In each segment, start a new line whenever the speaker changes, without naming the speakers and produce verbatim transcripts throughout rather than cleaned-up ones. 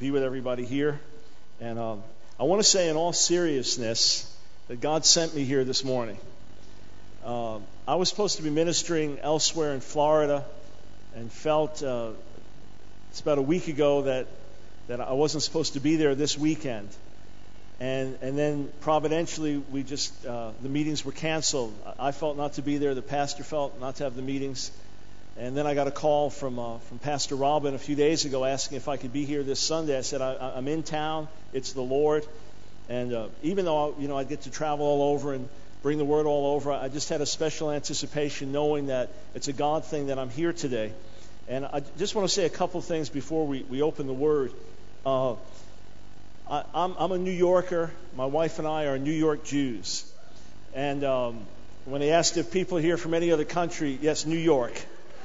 be with everybody here. And um, I want to say in all seriousness that God sent me here this morning. Uh, I was supposed to be ministering elsewhere in Florida and felt uh, it's about a week ago that, that I wasn't supposed to be there this weekend. And and then providentially, we just, uh, the meetings were canceled. I felt not to be there. The pastor felt not to have the meetings. And then I got a call from uh, from Pastor Robin a few days ago asking if I could be here this Sunday. I said, I, I'm in town. It's the Lord. And uh, even though, you know, I'd get to travel all over and bring the word all over, I just had a special anticipation knowing that it's a God thing that I'm here today. And I just want to say a couple things before we, we open the word. Uh, I, I'm, I'm a New Yorker. My wife and I are New York Jews. And um, when they asked if people here from any other country, yes, New York.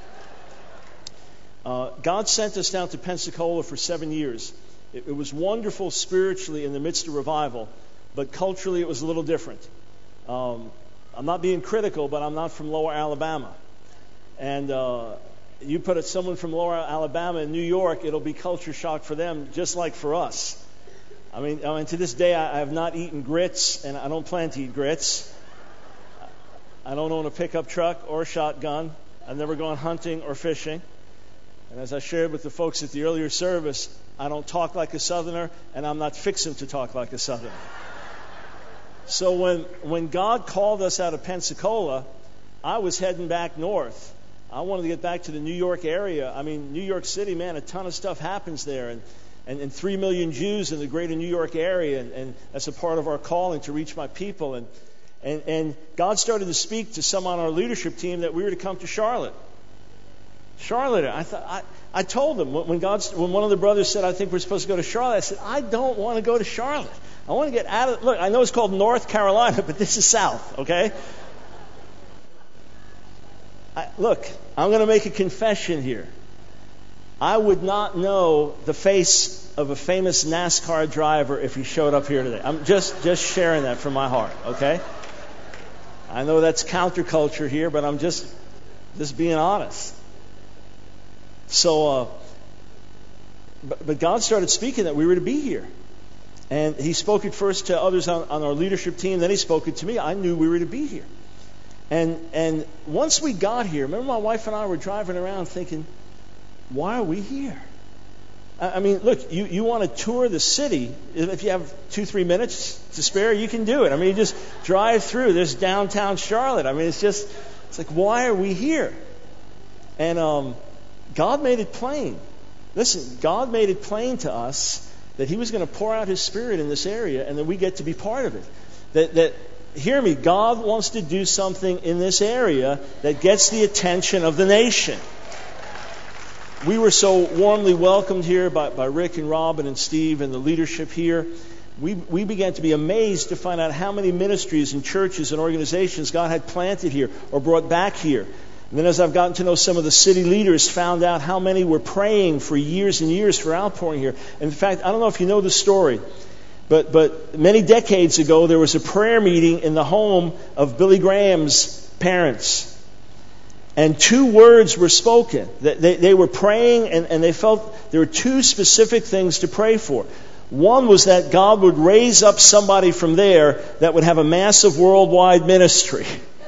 Uh, God sent us down to Pensacola for seven years. It, it was wonderful spiritually in the midst of revival, but culturally it was a little different. Um, I'm not being critical, but I'm not from Lower Alabama. And uh, you put someone from Lower Alabama in New York, it'll be culture shock for them, just like for us. I mean, I mean to this day, I, I have not eaten grits, and I don't plan to eat grits. I don't own a pickup truck or a shotgun. I've never gone hunting or fishing. And as I shared with the folks at the earlier service, I don't talk like a Southerner, and I'm not fixing to talk like a Southerner. So when when God called us out of Pensacola, I was heading back north. I wanted to get back to the New York area. I mean, New York City, man, a ton of stuff happens there. And, and, and three million Jews in the greater New York area. And, and that's a part of our calling to reach my people. And, and, and God started to speak to some on our leadership team that we were to come to Charlotte. Charlotte, I thought I, I told them when God when one of the brothers said, I think we're supposed to go to Charlotte, I said, I don't want to go to Charlotte. I want to get out of look, I know it's called North Carolina, but this is South, okay? I, look, I'm going to make a confession here. I would not know the face of a famous NASCAR driver if he showed up here today. I'm just, just sharing that from my heart, okay? I know that's counterculture here, but I'm just just being honest. So, uh, but, but God started speaking that we were to be here. And He spoke it first to others on, on our leadership team. Then He spoke it to me. I knew we were to be here. And and once we got here, remember my wife and I were driving around thinking, why are we here? I, I mean, look, you, you want to tour the city. If you have two, three minutes to spare, you can do it. I mean, you just drive through. There's downtown Charlotte. I mean, it's just, it's like, why are we here? And um, God made it plain. Listen, God made it plain to us that He was going to pour out His Spirit in this area and that we get to be part of it. That, that hear me, God wants to do something in this area that gets the attention of the nation. We were so warmly welcomed here by, by Rick and Robin and Steve and the leadership here. We, we began to be amazed to find out how many ministries and churches and organizations God had planted here or brought back here. And then as I've gotten to know some of the city leaders, found out how many were praying for years and years for outpouring here. In fact, I don't know if you know the story, but but many decades ago, there was a prayer meeting in the home of Billy Graham's parents. And two words were spoken. They, they were praying, and, and they felt there were two specific things to pray for. One was that God would raise up somebody from there that would have a massive worldwide ministry.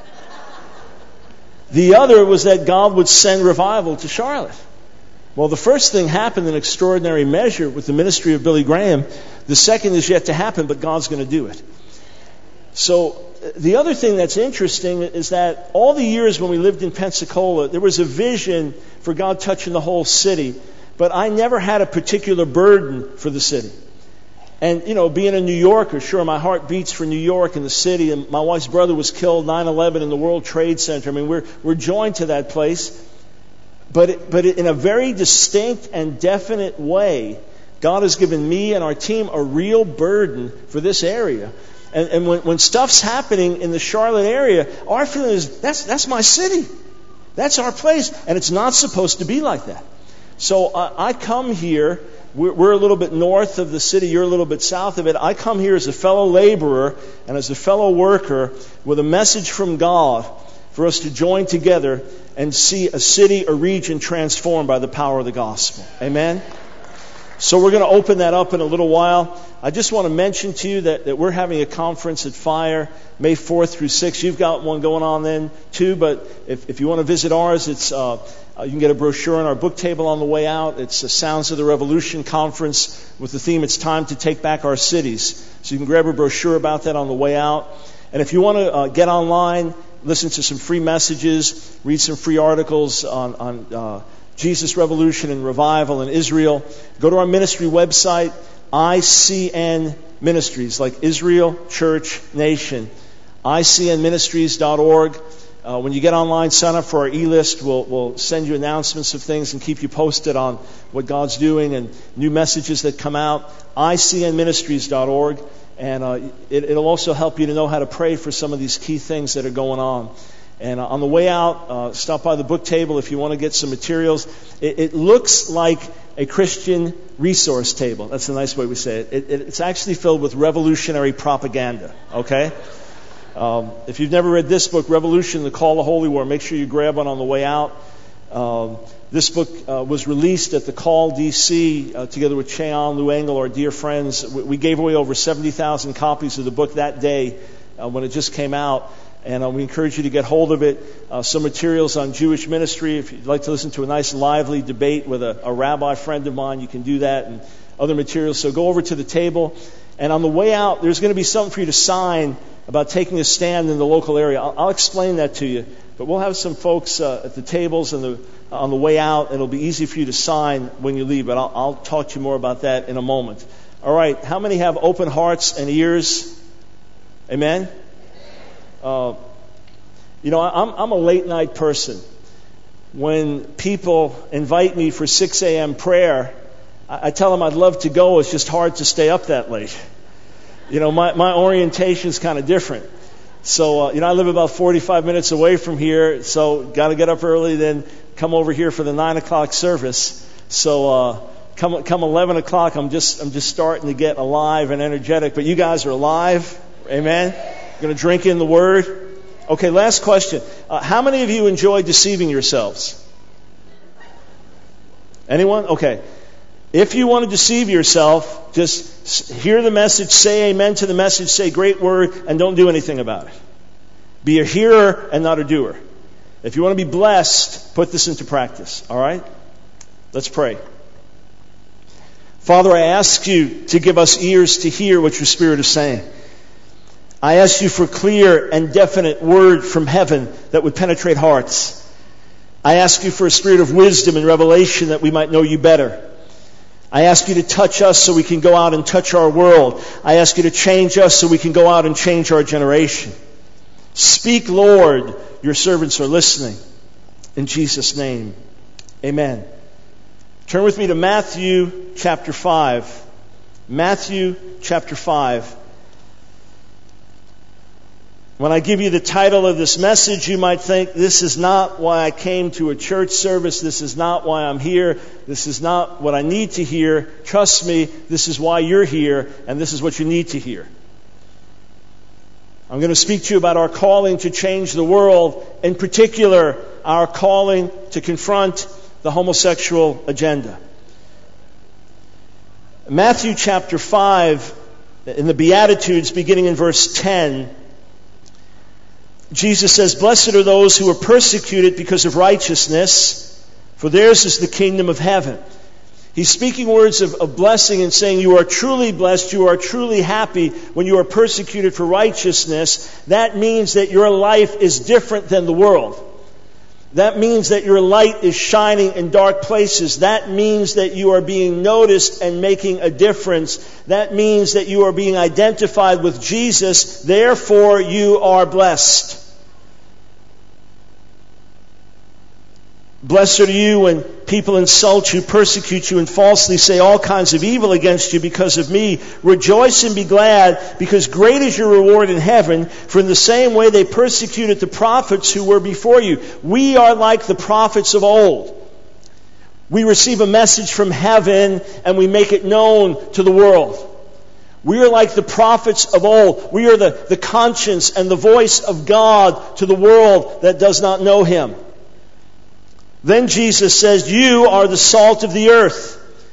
The other was that God would send revival to Charlotte. Well, the first thing happened in extraordinary measure with the ministry of Billy Graham. The second is yet to happen, but God's going to do it. So the other thing that's interesting is that all the years when we lived in Pensacola, there was a vision for God touching the whole city, but I never had a particular burden for the city. And, you know, being a New Yorker, sure, my heart beats for New York and the city. And my wife's brother was killed nine eleven in the World Trade Center. I mean, we're we're joined to that place. But it, but in a very distinct and definite way, God has given me and our team a real burden for this area. And, and when, when stuff's happening in the Charlotte area, our feeling is, that's that's my city. That's our place. And it's not supposed to be like that. So uh, I come here. We're, we're a little bit north of the city. You're a little bit south of it. I come here as a fellow laborer and as a fellow worker with a message from God for us to join together and see a city, a region transformed by the power of the gospel. Amen? So we're going to open that up in a little while. I just want to mention to you that, that we're having a conference at Fire May fourth through sixth. You've got one going on then too, but if, if you want to visit ours, it's uh, you can get a brochure on our book table on the way out. It's the Sounds of the Revolution Conference with the theme, It's Time to Take Back Our Cities. So you can grab a brochure about that on the way out. And if you want to uh, get online, listen to some free messages, read some free articles on, on uh, Jesus Revolution and Revival in Israel, go to our ministry website, I C N Ministries, like Israel Church Nation, I C N ministries dot org. Uh, when you get online, sign up for our e-list. We'll, we'll send you announcements of things and keep you posted on what God's doing and new messages that come out, I C N ministries dot org. And uh, it, it'll also help you to know how to pray for some of these key things that are going on. And uh, on the way out, uh, stop by the book table if you want to get some materials. It, it looks like a Christian resource table. That's a nice way we say it. it, it it's actually filled with revolutionary propaganda, okay? Um, if you've never read this book, Revolution, The Call to Holy War, make sure you grab one on the way out. Um, this book uh, was released at the Call D C uh, together with Cheon, Lou Engle, our dear friends. We, we gave away over seventy thousand copies of the book that day uh, when it just came out. And uh, we encourage you to get hold of it. Uh, some materials on Jewish ministry. If you'd like to listen to a nice lively debate with a, a rabbi friend of mine, you can do that, and other materials. So go over to the table. And on the way out, there's going to be something for you to sign about taking a stand in the local area. I'll, I'll explain that to you. But we'll have some folks uh, at the tables and the, uh, on the way out. It'll be easy for you to sign when you leave. But I'll, I'll talk to you more about that in a moment. All right. How many have open hearts and ears? Amen? Uh, you know, I'm, I'm a late night person. When people invite me for six a.m. prayer, I, I tell them I'd love to go. It's just hard to stay up that late. You know, my, my orientation is kind of different. So, uh, you know, I live about forty-five minutes away from here, so got to get up early, then come over here for the nine o'clock service. So, uh, come come eleven o'clock, I'm just I'm just starting to get alive and energetic. But you guys are alive, amen. Going to drink in the Word. Okay, last question. Uh, how many of you enjoy deceiving yourselves? Anyone? Okay. If you want to deceive yourself, just hear the message, say amen to the message, say great word, and don't do anything about it. Be a hearer and not a doer. If you want to be blessed, put this into practice. All right? Let's pray. Father, I ask you to give us ears to hear what your Spirit is saying. I ask you for clear and definite word from heaven that would penetrate hearts. I ask you for a spirit of wisdom and revelation that we might know you better. I ask you to touch us so we can go out and touch our world. I ask you to change us so we can go out and change our generation. Speak, Lord. Your servants are listening. In Jesus' name, amen. Turn with me to Matthew chapter five. Matthew chapter five. When I give you the title of this message, you might think, this is not why I came to a church service. This is not why I'm here. This is not what I need to hear. Trust me, this is why you're here, and this is what you need to hear. I'm going to speak to you about our calling to change the world, in particular, our calling to confront the homosexual agenda. Matthew chapter five, in the Beatitudes, beginning in verse ten, Jesus says, "Blessed are those who are persecuted because of righteousness, for theirs is the kingdom of heaven." He's speaking words of, of blessing and saying you are truly blessed, you are truly happy when you are persecuted for righteousness. That means that your life is different than the world. That means that your light is shining in dark places. That means that you are being noticed and making a difference. That means that you are being identified with Jesus. Therefore, you are blessed. Blessed are you when people insult you, persecute you, and falsely say all kinds of evil against you because of me. Rejoice and be glad, because great is your reward in heaven. For in the same way they persecuted the prophets who were before you. We are like the prophets of old. We receive a message from heaven and we make it known to the world. We are like the prophets of old. We are the, the conscience and the voice of God to the world that does not know Him. Then Jesus says, you are the salt of the earth.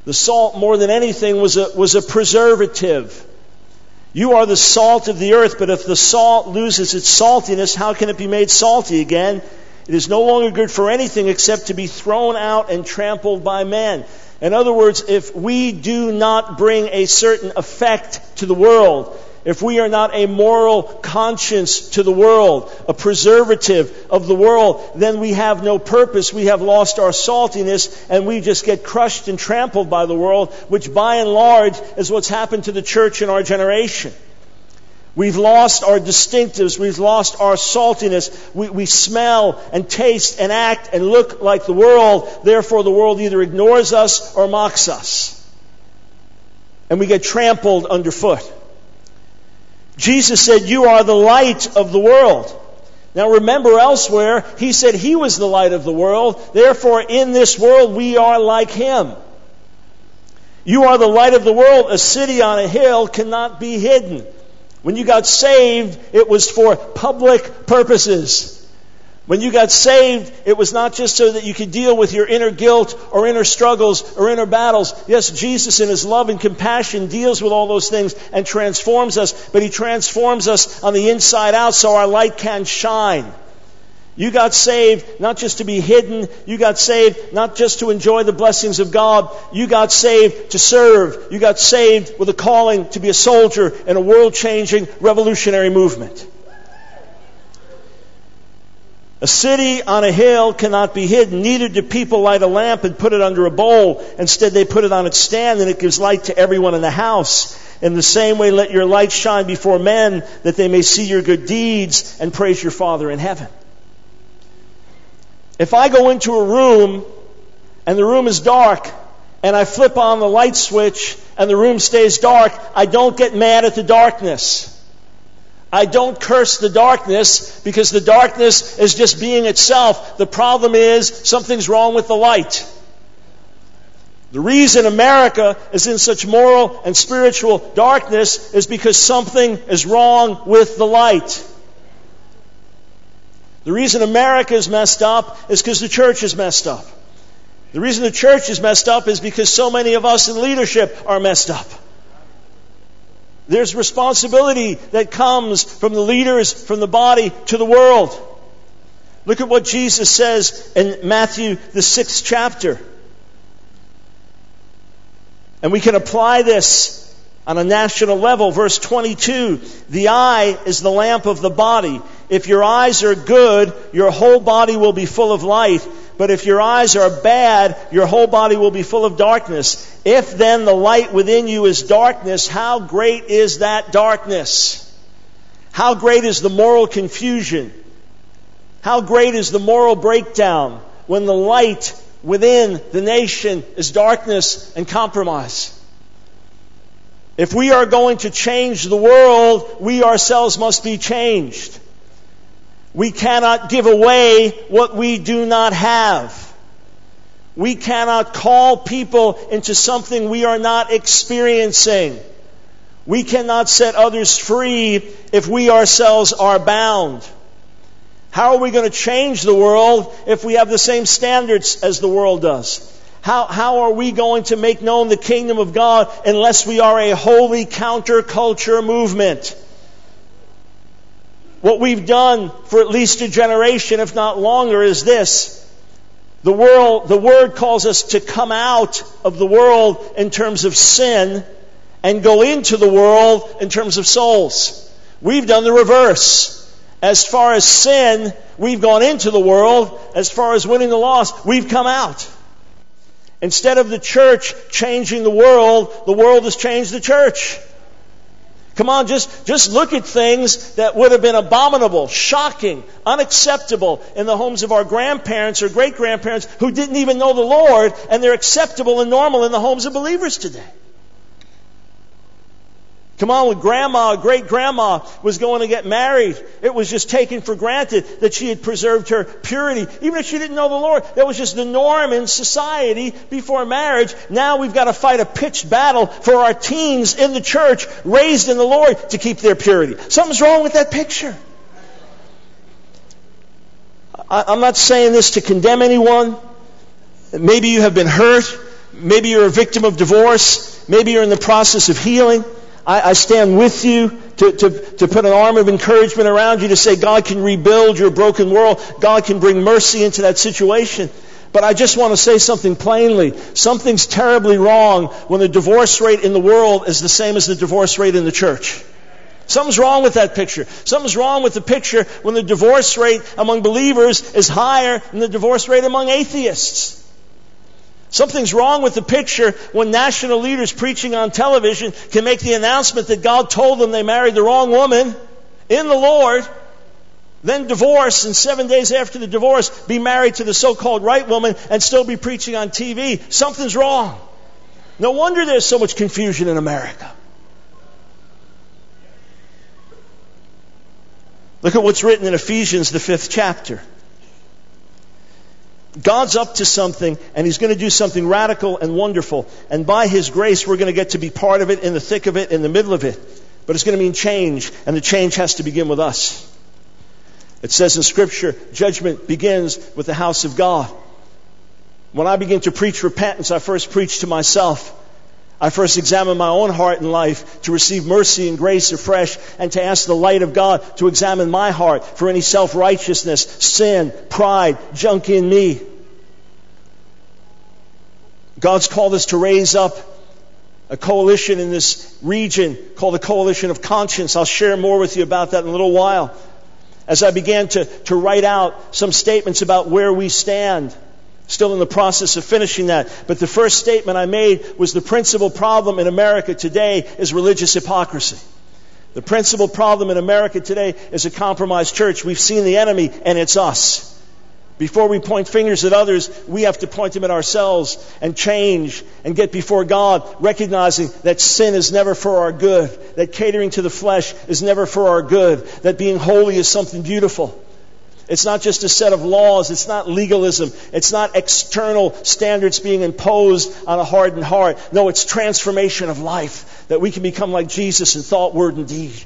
The salt, more than anything, was a, was a preservative. You are the salt of the earth, but if the salt loses its saltiness, how can it be made salty again? It is no longer good for anything except to be thrown out and trampled by men. In other words, if we do not bring a certain effect to the world, if we are not a moral conscience to the world, a preservative of the world, then we have no purpose. We have lost our saltiness, and we just get crushed and trampled by the world, which by and large is what's happened to the church in our generation. We've lost our distinctives. We've lost our saltiness. We, we smell and taste and act and look like the world. Therefore, the world either ignores us or mocks us. And we get trampled underfoot. Jesus said, "You are the light of the world." Now remember elsewhere, He said He was the light of the world. Therefore, in this world, we are like Him. You are the light of the world. A city on a hill cannot be hidden. When you got saved, it was for public purposes. When you got saved, it was not just so that you could deal with your inner guilt or inner struggles or inner battles. Yes, Jesus in His love and compassion deals with all those things and transforms us, but He transforms us on the inside out so our light can shine. You got saved not just to be hidden. You got saved not just to enjoy the blessings of God. You got saved to serve. You got saved with a calling to be a soldier in a world-changing revolutionary movement. A city on a hill cannot be hidden. Neither do people light a lamp and put it under a bowl. Instead, they put it on its stand, and it gives light to everyone in the house. In the same way, let your light shine before men, that they may see your good deeds and praise your Father in heaven. If I go into a room and the room is dark and I flip on the light switch and the room stays dark, I don't get mad at the darkness. I don't curse the darkness because the darkness is just being itself. The problem is something's wrong with the light. The reason America is in such moral and spiritual darkness is because something is wrong with the light. The reason America is messed up is because the church is messed up. The reason the church is messed up is because so many of us in leadership are messed up. There's responsibility that comes from the leaders, from the body to the world. Look at what Jesus says in Matthew, the sixth chapter. And we can apply this on a national level. Verse twenty-two, the eye is the lamp of the body. If your eyes are good, your whole body will be full of light. But if your eyes are bad, your whole body will be full of darkness. If then the light within you is darkness, how great is that darkness? How great is the moral confusion? How great is the moral breakdown when the light within the nation is darkness and compromise? If we are going to change the world, we ourselves must be changed. We cannot give away what we do not have. We cannot call people into something we are not experiencing. We cannot set others free if we ourselves are bound. How are we going to change the world if we have the same standards as the world does? How, how are we going to make known the kingdom of God unless we are a holy counterculture movement? What we've done for at least a generation, if not longer, is this. The world, the Word calls us to come out of the world in terms of sin and go into the world in terms of souls. We've done the reverse. As far as sin, we've gone into the world. As far as winning the lost, we've come out. Instead of the church changing the world, the world has changed the church. Come on, just, just look at things that would have been abominable, shocking, unacceptable in the homes of our grandparents or great-grandparents who didn't even know the Lord, and they're acceptable and normal in the homes of believers today. Come on, when grandma, great-grandma was going to get married, it was just taken for granted that she had preserved her purity. Even if she didn't know the Lord, that was just the norm in society before marriage. Now we've got to fight a pitched battle for our teens in the church, raised in the Lord, to keep their purity. Something's wrong with that picture. I, I'm not saying this to condemn anyone. Maybe you have been hurt. Maybe you're a victim of divorce. Maybe you're in the process of healing. I, I stand with you to, to, to put an arm of encouragement around you to say God can rebuild your broken world. God can bring mercy into that situation. But I just want to say something plainly. Something's terribly wrong when the divorce rate in the world is the same as the divorce rate in the church. Something's wrong with that picture. Something's wrong with the picture when the divorce rate among believers is higher than the divorce rate among atheists. Something's wrong with the picture when national leaders preaching on television can make the announcement that God told them they married the wrong woman in the Lord, then divorce, and seven days after the divorce be married to the so-called right woman and still be preaching on T V. Something's wrong. No wonder there's so much confusion in America. Look at what's written in Ephesians, the fifth chapter. God's up to something, and He's going to do something radical and wonderful. And by His grace, we're going to get to be part of it, in the thick of it, in the middle of it. But it's going to mean change, and the change has to begin with us. It says in Scripture, judgment begins with the house of God. When I begin to preach repentance, I first preach to myself. I first examine my own heart and life to receive mercy and grace afresh, and to ask the light of God to examine my heart for any self-righteousness, sin, pride, junk in me. God's called us to raise up a coalition in this region called the Coalition of Conscience. I'll share more with you about that in a little while. As I began to, to write out some statements about where we stand, still in the process of finishing that. But the first statement I made was the principal problem in America today is religious hypocrisy. The principal problem in America today is a compromised church. We've seen the enemy, and it's us. Before we point fingers at others, we have to point them at ourselves and change and get before God, recognizing that sin is never for our good, that catering to the flesh is never for our good, that being holy is something beautiful. It's not just a set of laws. It's not legalism. It's not external standards being imposed on a hardened heart. No, it's transformation of life, that we can become like Jesus in thought, word, and deed.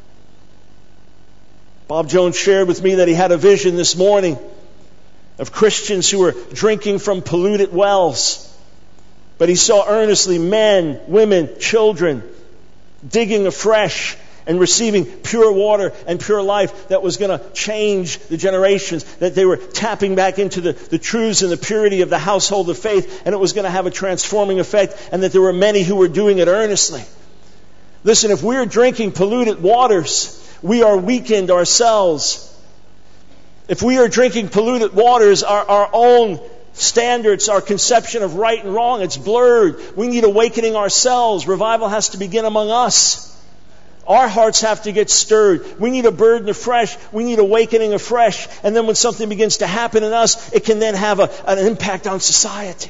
Bob Jones shared with me that he had a vision this morning of Christians who were drinking from polluted wells. But he saw earnestly men, women, children digging afresh and receiving pure water and pure life that was going to change the generations, that they were tapping back into the, the truths and the purity of the household of faith, and it was going to have a transforming effect, and that there were many who were doing it earnestly. Listen, if we're drinking polluted waters, we are weakened ourselves. If we are drinking polluted waters, our, our own standards, our conception of right and wrong, it's blurred. We need awakening ourselves. Revival has to begin among us. Our hearts have to get stirred. We need a burden afresh. We need awakening afresh. And then when something begins to happen in us, it can then have a, an impact on society.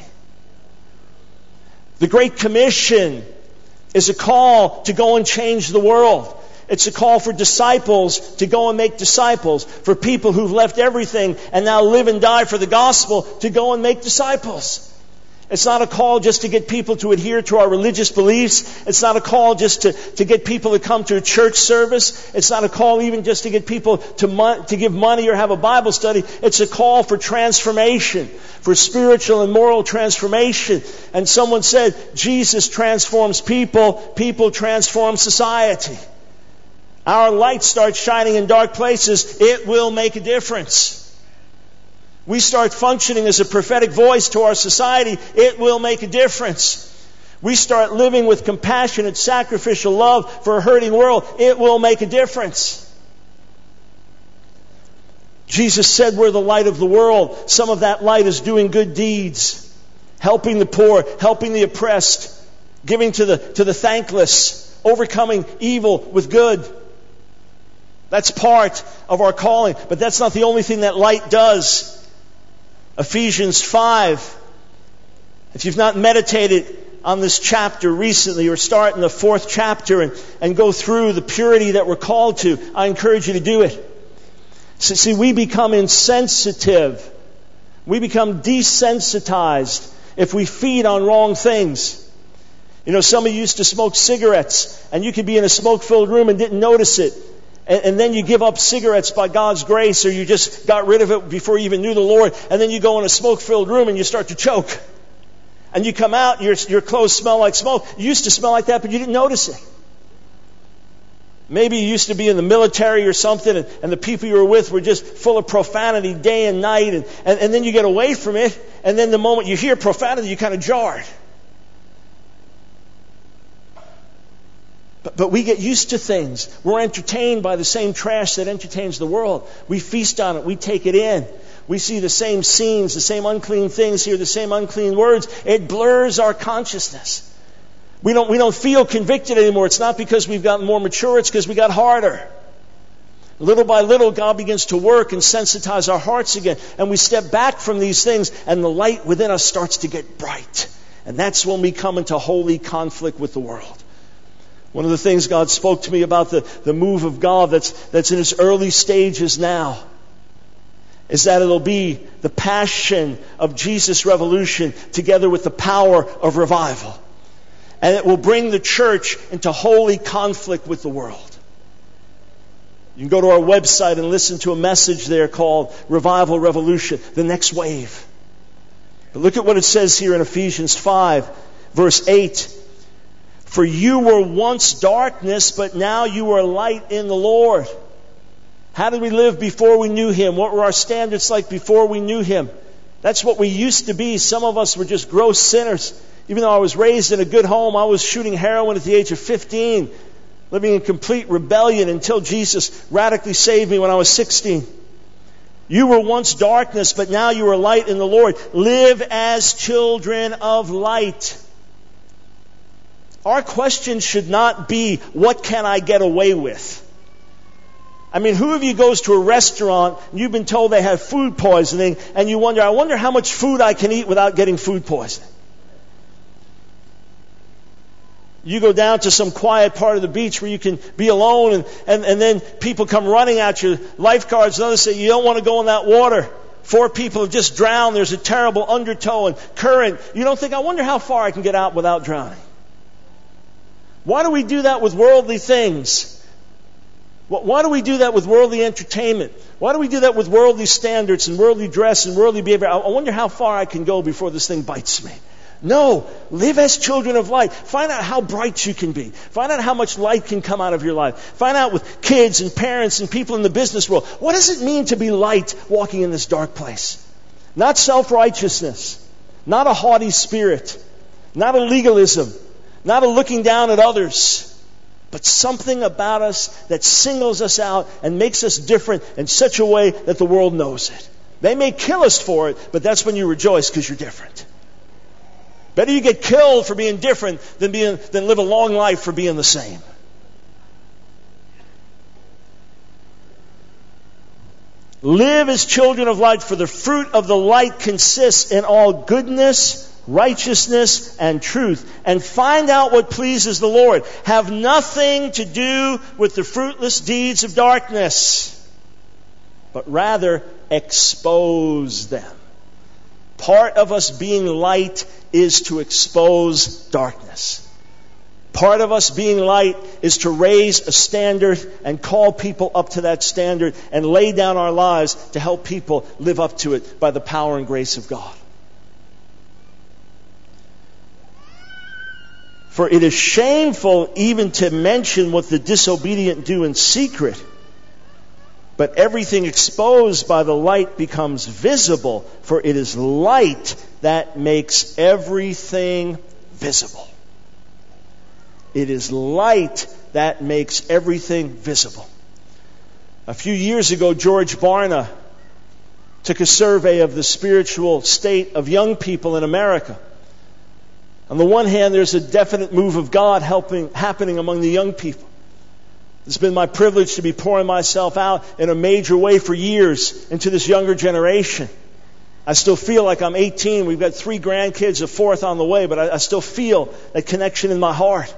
The Great Commission is a call to go and change the world. It's a call for disciples to go and make disciples. For people who've left everything and now live and die for the gospel to go and make disciples. It's not a call just to get people to adhere to our religious beliefs. It's not a call just to, to get people to come to a church service. It's not a call even just to get people to, mo- to give money or have a Bible study. It's a call for transformation, for spiritual and moral transformation. And someone said, Jesus transforms people, people transform society. Our light starts shining in dark places, it will make a difference. We start functioning as a prophetic voice to our society, it will make a difference. We start living with compassionate, sacrificial love for a hurting world, it will make a difference. Jesus said we're the light of the world. Some of that light is doing good deeds, helping the poor, helping the oppressed, giving to the, to the thankless, overcoming evil with good. That's part of our calling, but that's not the only thing that light does. Ephesians five. If you've not meditated on this chapter recently, or start in the fourth chapter and, and go through the purity that we're called to, I encourage you to do it. So, see, we become insensitive. We become desensitized if we feed on wrong things. You know, some of you used to smoke cigarettes, and you could be in a smoke-filled room and didn't notice it. And, and then you give up cigarettes by God's grace, or you just got rid of it before you even knew the Lord, and then you go in a smoke-filled room and you start to choke. and you come out and your, your clothes smell like smoke. You used to smell like that, but you didn't notice it. Maybe you used to be in the military or something, and, and the people you were with were just full of profanity day and night, and, and, and then you get away from it, and then the moment you hear profanity, you're kind of jarred. But, but we get used to things. We're entertained by the same trash that entertains the world. We feast on it. We take it in. We see the same scenes, the same unclean things, hear the same unclean words. It blurs our consciousness. We don't, we don't feel convicted anymore. It's not because we've gotten more mature. It's because we got harder. Little by little, God begins to work and sensitize our hearts again. And we step back from these things, and the light within us starts to get bright. And that's when we come into holy conflict with the world. One of the things God spoke to me about the, the move of God that's, that's in its early stages now is that it'll be the passion of Jesus' revolution together with the power of revival. And it will bring the church into holy conflict with the world. You can go to our website and listen to a message there called Revival Revolution, the next wave. But look at what it says here in Ephesians five, verse eight. For you were once darkness, but now you are light in the Lord. How did we live before we knew Him? What were our standards like before we knew Him? That's what we used to be. Some of us were just gross sinners. Even though I was raised in a good home, I was shooting heroin at the age of fifteen, living in complete rebellion until Jesus radically saved me when I was sixteen. You were once darkness, but now you are light in the Lord. Live as children of light. Our question should not be, what can I get away with? I mean, who of you goes to a restaurant and you've been told they have food poisoning, and you wonder, I wonder how much food I can eat without getting food poisoning? You go down to some quiet part of the beach where you can be alone, and, and, and then people come running at you, lifeguards and others say, you don't want to go in that water. Four people have just drowned. There's a terrible undertow and current. You don't think, I wonder how far I can get out without drowning. Why do we do that with worldly things? Why do we do that with worldly entertainment? Why do we do that with worldly standards and worldly dress and worldly behavior? I wonder how far I can go before this thing bites me. No, live as children of light. Find out how bright you can be. Find out how much light can come out of your life. Find out with kids and parents and people in the business world, what does it mean to be light walking in this dark place? Not self-righteousness, not a haughty spirit, not a legalism, not a looking down at others, but something about us that singles us out and makes us different in such a way that the world knows it. They may kill us for it, but that's when you rejoice because you're different. Better you get killed for being different than being than live a long life for being the same. Live as children of light, for the fruit of the light consists in all goodness, righteousness, and truth. And find out what pleases the Lord. Have nothing to do with the fruitless deeds of darkness, but rather expose them. Part of us being light is to expose darkness. Part of us being light is to raise a standard and call people up to that standard and lay down our lives to help people live up to it by the power and grace of God. For it is shameful even to mention what the disobedient do in secret. But everything exposed by the light becomes visible, for it is light that makes everything visible. It is light that makes everything visible. A few years ago, George Barna took a survey of the spiritual state of young people in America. On the one hand, there's a definite move of God helping, happening among the young people. It's been my privilege to be pouring myself out in a major way for years into this younger generation. I still feel like I'm eighteen. We've got three grandkids, a fourth on the way, but I, I still feel that connection in my heart.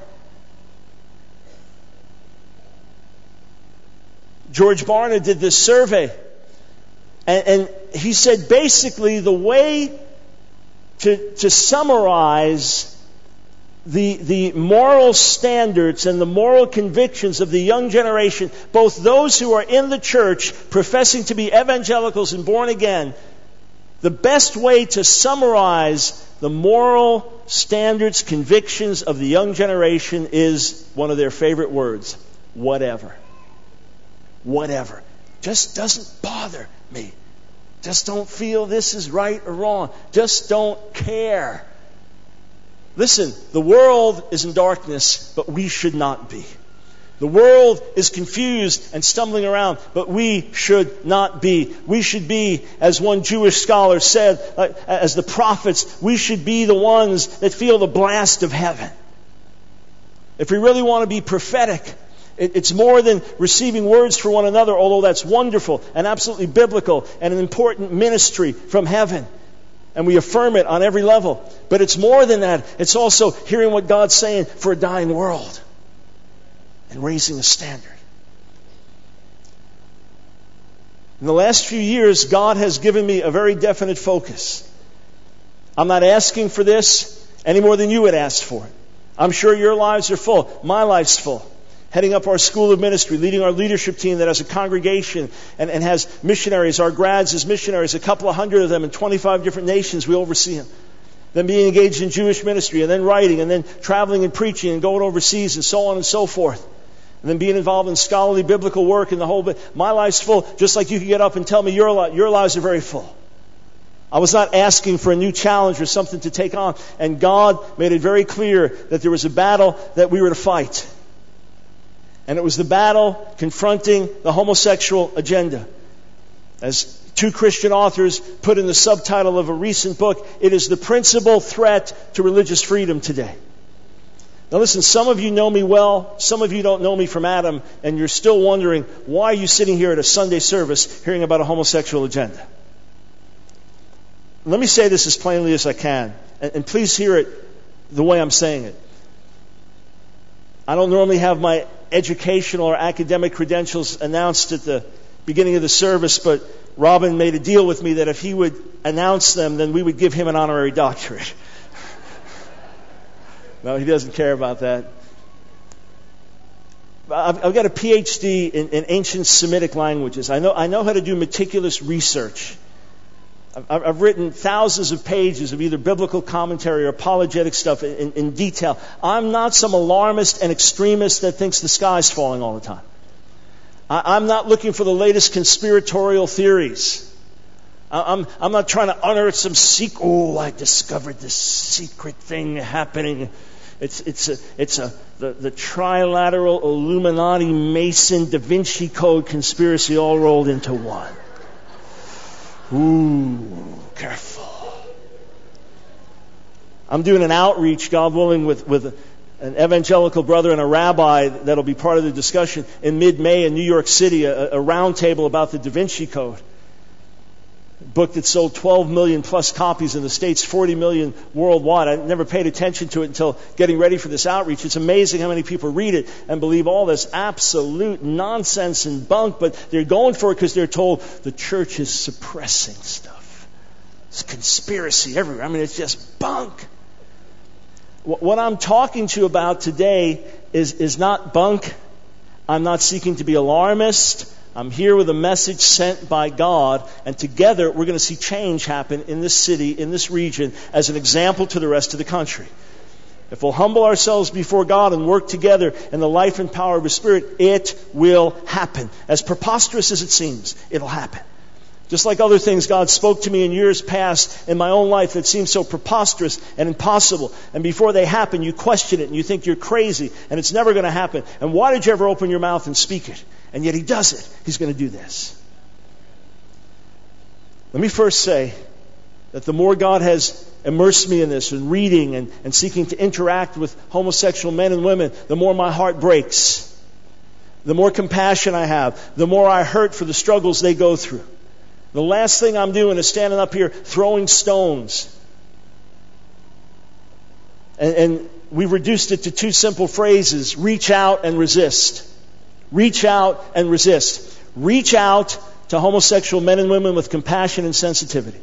George Barna did this survey, and, and he said basically the way to, to summarize The, the moral standards and the moral convictions of the young generation, both those who are in the church professing to be evangelicals and born again, the best way to summarize the moral standards, convictions of the young generation is one of their favorite words. Whatever. Whatever. Just doesn't bother me. Just don't feel this is right or wrong. Just don't care. Listen, the world is in darkness, but we should not be. The world is confused and stumbling around, but we should not be. We should be, as one Jewish scholar said, as the prophets, we should be the ones that feel the blast of heaven. If we really want to be prophetic, it's more than receiving words for one another, although that's wonderful and absolutely biblical and an important ministry from heaven. And we affirm it on every level. But it's more than that. It's also hearing what God's saying for a dying world and raising a standard. In the last few years, God has given me a very definite focus. I'm not asking for this any more than you would ask for it. I'm sure your lives are full. My life's full. Heading up our school of ministry, leading our leadership team that has a congregation and, and has missionaries, our grads as missionaries, a couple of hundred of them in twenty-five different nations, we oversee them. Then being engaged in Jewish ministry, and then writing, and then traveling and preaching and going overseas and so on and so forth. And then being involved in scholarly biblical work and the whole bit. My life's full, just like you can get up and tell me your, li- your lives are very full. I was not asking for a new challenge or something to take on. And God made it very clear that there was a battle that we were to fight. And it was the battle confronting the homosexual agenda. As two Christian authors put in the subtitle of a recent book, it is the principal threat to religious freedom today. Now listen, some of you know me well, some of you don't know me from Adam, and you're still wondering, why are you sitting here at a Sunday service hearing about a homosexual agenda? Let me say this as plainly as I can, and, and please hear it the way I'm saying it. I don't normally have my educational or academic credentials announced at the beginning of the service, but Robin made a deal with me that if he would announce them, then we would give him an honorary doctorate. No, he doesn't care about that. I've, I've got a P H D in, in ancient Semitic languages. I know, I know how to do meticulous research. I've, I've written thousands of pages of either biblical commentary or apologetic stuff in, in detail. I'm not some alarmist and extremist that thinks the sky's falling all the time. I, I'm not looking for the latest conspiratorial theories. I, I'm, I'm not trying to unearth some secret. Oh, I discovered this secret thing happening. It's it's a it's a the, the trilateral Illuminati Mason Da Vinci Code conspiracy all rolled into one. Ooh, careful. I'm doing an outreach, God willing, with, with an evangelical brother and a rabbi that'll be part of the discussion in mid-May in New York City, a, a round table about the Da Vinci Code. A book that sold twelve million plus copies in the States, forty million worldwide. I never paid attention to it until getting ready for this outreach. It's amazing how many people read it and believe all this absolute nonsense and bunk, but they're going for it because they're told the church is suppressing stuff. It's conspiracy everywhere. I mean, it's just bunk. What I'm talking to you about today is, is not bunk. I'm not seeking to be alarmist. I'm here with a message sent by God, and together we're going to see change happen in this city, in this region, as an example to the rest of the country. If we'll humble ourselves before God and work together in the life and power of His Spirit, it will happen. As preposterous as it seems, it'll happen. Just like other things God spoke to me in years past in my own life that seemed so preposterous and impossible. And before they happen, you question it and you think you're crazy and it's never going to happen. And why did you ever open your mouth and speak it? And yet He does it. He's going to do this. Let me first say that the more God has immersed me in this and reading and, and seeking to interact with homosexual men and women, the more my heart breaks. The more compassion I have. The more I hurt for the struggles they go through. The last thing I'm doing is standing up here throwing stones. And, and we've reduced it to two simple phrases. Reach out and resist. Reach out and resist. Reach out to homosexual men and women with compassion and sensitivity.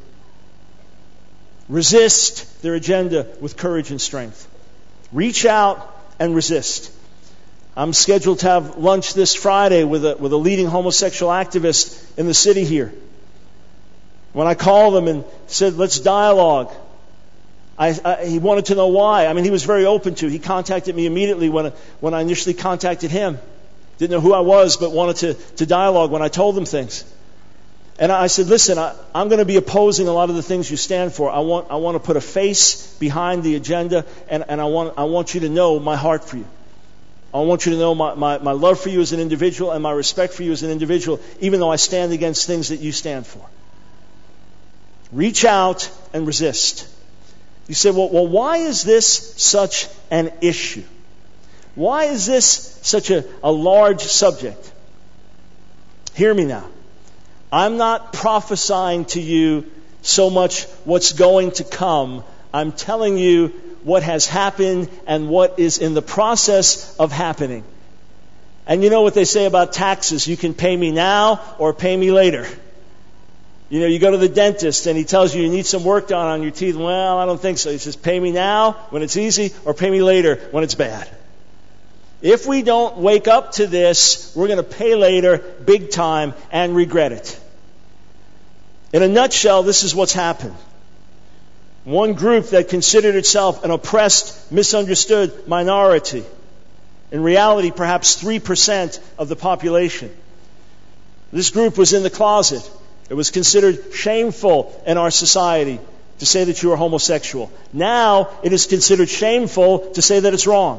Resist their agenda with courage and strength. Reach out and resist. I'm scheduled to have lunch this Friday with a, with a leading homosexual activist in the city here. When I called them and said, let's dialogue, I, I, he wanted to know why. I mean, he was very open to. He contacted me immediately when, when I initially contacted him. Didn't know who I was, but wanted to, to dialogue when I told him things. And I said, listen, I, I'm going to be opposing a lot of the things you stand for. I want, I want to put a face behind the agenda, and, and I want, I want you to know my heart for you. I want you to know my, my, my love for you as an individual and my respect for you as an individual, even though I stand against things that you stand for. Reach out and resist. You say, well, well, why is this such an issue? Why is this such a, a large subject? Hear me now. I'm not prophesying to you so much what's going to come. I'm telling you what has happened and what is in the process of happening. And you know what they say about taxes. You can pay me now or pay me later. You know, you go to the dentist and he tells you you need some work done on your teeth. Well, I don't think so. He says, pay me now when it's easy or pay me later when it's bad. If we don't wake up to this, we're going to pay later big time and regret it. In a nutshell, this is what's happened. One group that considered itself an oppressed, misunderstood minority. In reality, perhaps three percent of the population. This group was in the closet. It was considered shameful in our society to say that you are homosexual. Now it is considered shameful to say that it's wrong.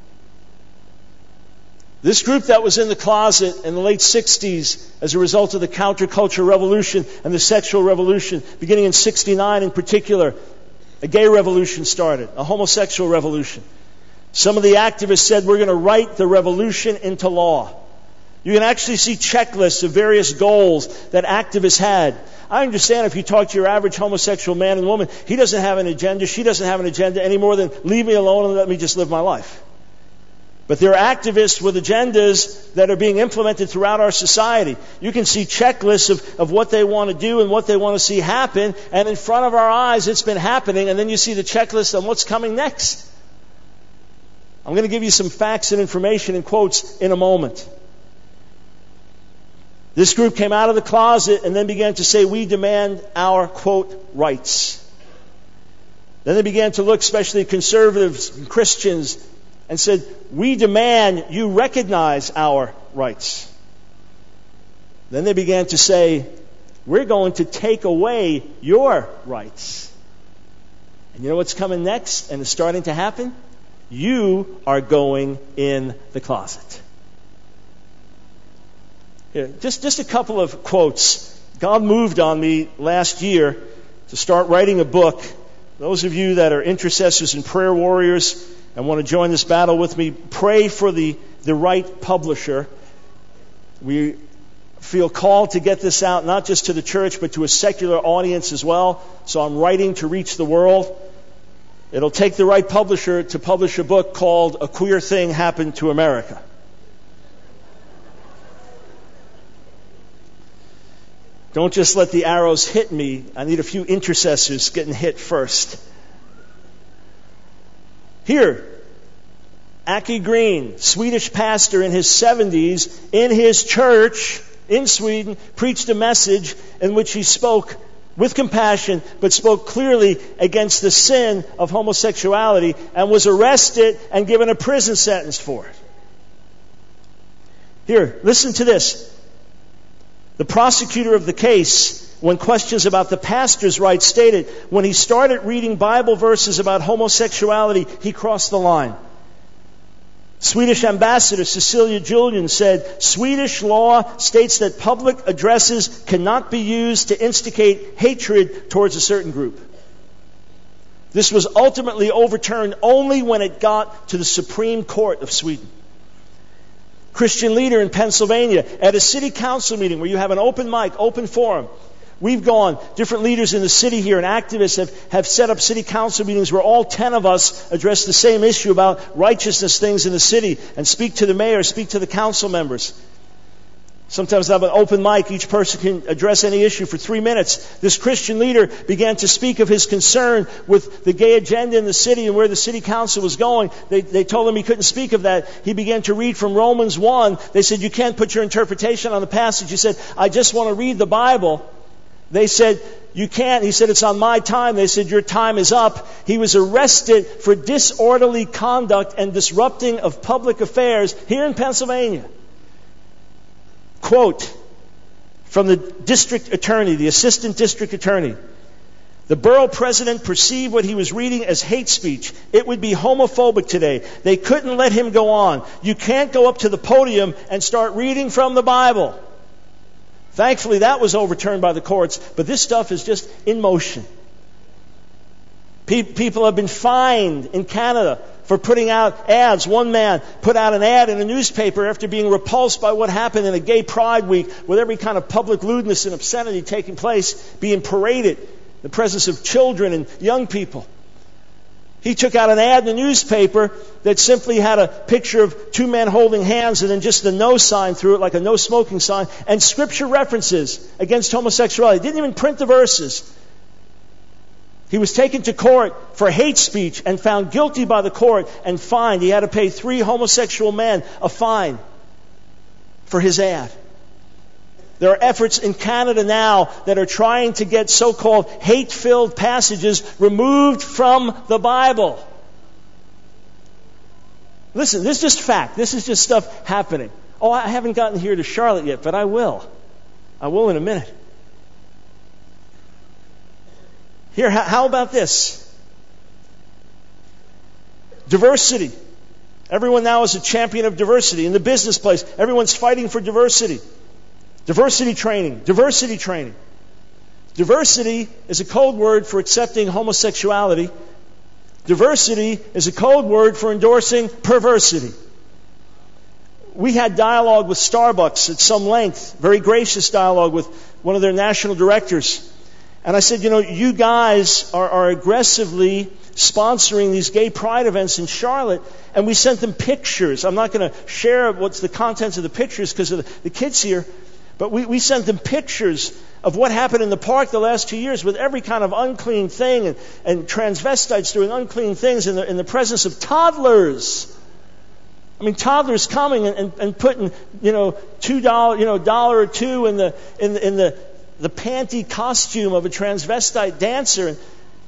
This group that was in the closet in the late sixties as a result of the counterculture revolution and the sexual revolution, beginning in sixty-nine in particular, a gay revolution started, a homosexual revolution. Some of the activists said, we're going to write the revolution into law. You can actually see checklists of various goals that activists had. I understand if you talk to your average homosexual man and woman, he doesn't have an agenda, she doesn't have an agenda any more than leave me alone and let me just live my life. But there are activists with agendas that are being implemented throughout our society. You can see checklists of, of what they want to do and what they want to see happen, and in front of our eyes it's been happening, and then you see the checklist on what's coming next. I'm going to give you some facts and information in quotes in a moment. This group came out of the closet and then began to say, we demand our, quote, rights. Then they began to look, especially conservatives and Christians, and said, we demand you recognize our rights. Then they began to say, we're going to take away your rights. And you know what's coming next and is starting to happen? You are going in the closet. Yeah, just, just a couple of quotes. God moved on me last year to start writing a book. Those of you that are intercessors and prayer warriors and want to join this battle with me, pray for the, the right publisher. We feel called to get this out, not just to the church, but to a secular audience as well. So I'm writing to reach the world. It'll take the right publisher to publish a book called A Queer Thing Happened to America. Don't just let the arrows hit me. I need a few intercessors getting hit first. Here, Aki Green, Swedish pastor in his seventies, in his church in Sweden, preached a message in which he spoke with compassion, but spoke clearly against the sin of homosexuality, and was arrested and given a prison sentence for it. Here, listen to this. The prosecutor of the case, when questions about the pastor's rights, stated, when he started reading Bible verses about homosexuality, he crossed the line. Swedish ambassador Cecilia Julian said, Swedish law states that public addresses cannot be used to instigate hatred towards a certain group. This was ultimately overturned only when it got to the Supreme Court of Sweden. Christian leader in Pennsylvania, at a city council meeting where you have an open mic, open forum. We've gone, different leaders in the city here and activists have, have set up city council meetings where all ten of us address the same issue about righteousness things in the city and speak to the mayor, speak to the council members. Sometimes I have an open mic. Each person can address any issue for three minutes. This Christian leader began to speak of his concern with the gay agenda in the city and where the city council was going. They, they told him he couldn't speak of that. He began to read from Romans one. They said, you can't put your interpretation on the passage. He said, I just want to read the Bible. They said, you can't. He said, it's on my time. They said, your time is up. He was arrested for disorderly conduct and disrupting of public affairs here in Pennsylvania. Quote from the district attorney, the assistant district attorney. The borough president perceived what he was reading as hate speech. It would be homophobic today. They couldn't let him go on. You can't go up to the podium and start reading from the Bible. Thankfully, that was overturned by the courts, but this stuff is just in motion. Pe- people have been fined in Canada for putting out ads. One man put out an ad in a newspaper after being repulsed by what happened in a gay pride week with every kind of public lewdness and obscenity taking place, being paraded in the presence of children and young people. He took out an ad in the newspaper that simply had a picture of two men holding hands and then just the no sign through it, like a no smoking sign, and scripture references against homosexuality. He didn't even print the verses. He was taken to court for hate speech and found guilty by the court and fined. He had to pay three homosexual men a fine for his ad. There are efforts in Canada now that are trying to get so-called hate-filled passages removed from the Bible. Listen, this is just fact. This is just stuff happening. Oh, I haven't gotten here to Charlotte yet, but I will. I will in a minute. Here, how about this? Diversity. Everyone now is a champion of diversity. In the business place, everyone's fighting for diversity. Diversity training, diversity training. Diversity is a code word for accepting homosexuality. Diversity is a code word for endorsing perversity. We had dialogue with Starbucks at some length, very gracious dialogue with one of their national directors. And I said, you know, you guys are, are aggressively sponsoring these gay pride events in Charlotte, and we sent them pictures. I'm not going to share what's the contents of the pictures because of the, the kids here. But we, we sent them pictures of what happened in the park the last two years with every kind of unclean thing and, and transvestites doing unclean things in the, in the presence of toddlers. I mean, toddlers coming and, and, and putting, you know, two dollar, you know, dollar or two in the in the in the, the panty costume of a transvestite dancer. And,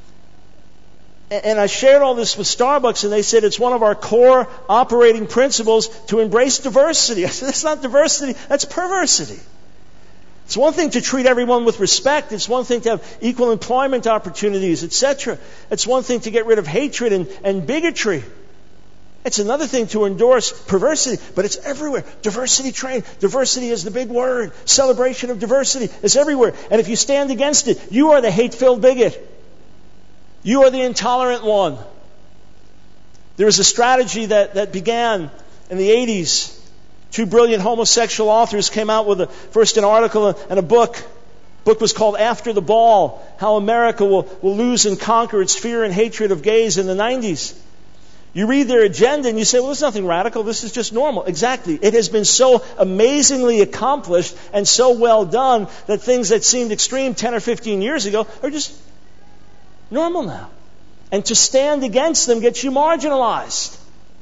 and I shared all this with Starbucks, and they said it's one of our core operating principles to embrace diversity. I said, that's not diversity, that's perversity. It's one thing to treat everyone with respect. It's one thing to have equal employment opportunities, et cetera. It's one thing to get rid of hatred and, and bigotry. It's another thing to endorse perversity, but it's everywhere. Diversity train. Diversity is the big word. Celebration of diversity is everywhere. And if you stand against it, you are the hate-filled bigot. You are the intolerant one. There was a strategy that, that began in the eighties. Two brilliant homosexual authors came out with a, first an article and a book. The book was called After the Ball, How America Will, will Lose and Conquer Its Fear and Hatred of Gays in the nineties. You read their agenda and you say, well, there's nothing radical. This is just normal. Exactly. It has been so amazingly accomplished and so well done that things that seemed extreme ten or fifteen years ago are just normal now. And to stand against them gets you marginalized.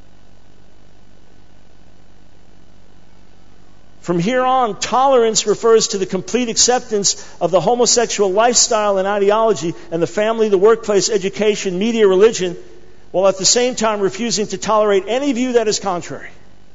From here on, tolerance refers to the complete acceptance of the homosexual lifestyle and ideology and the family, the workplace, education, media, religion, while at the same time refusing to tolerate any view that is contrary.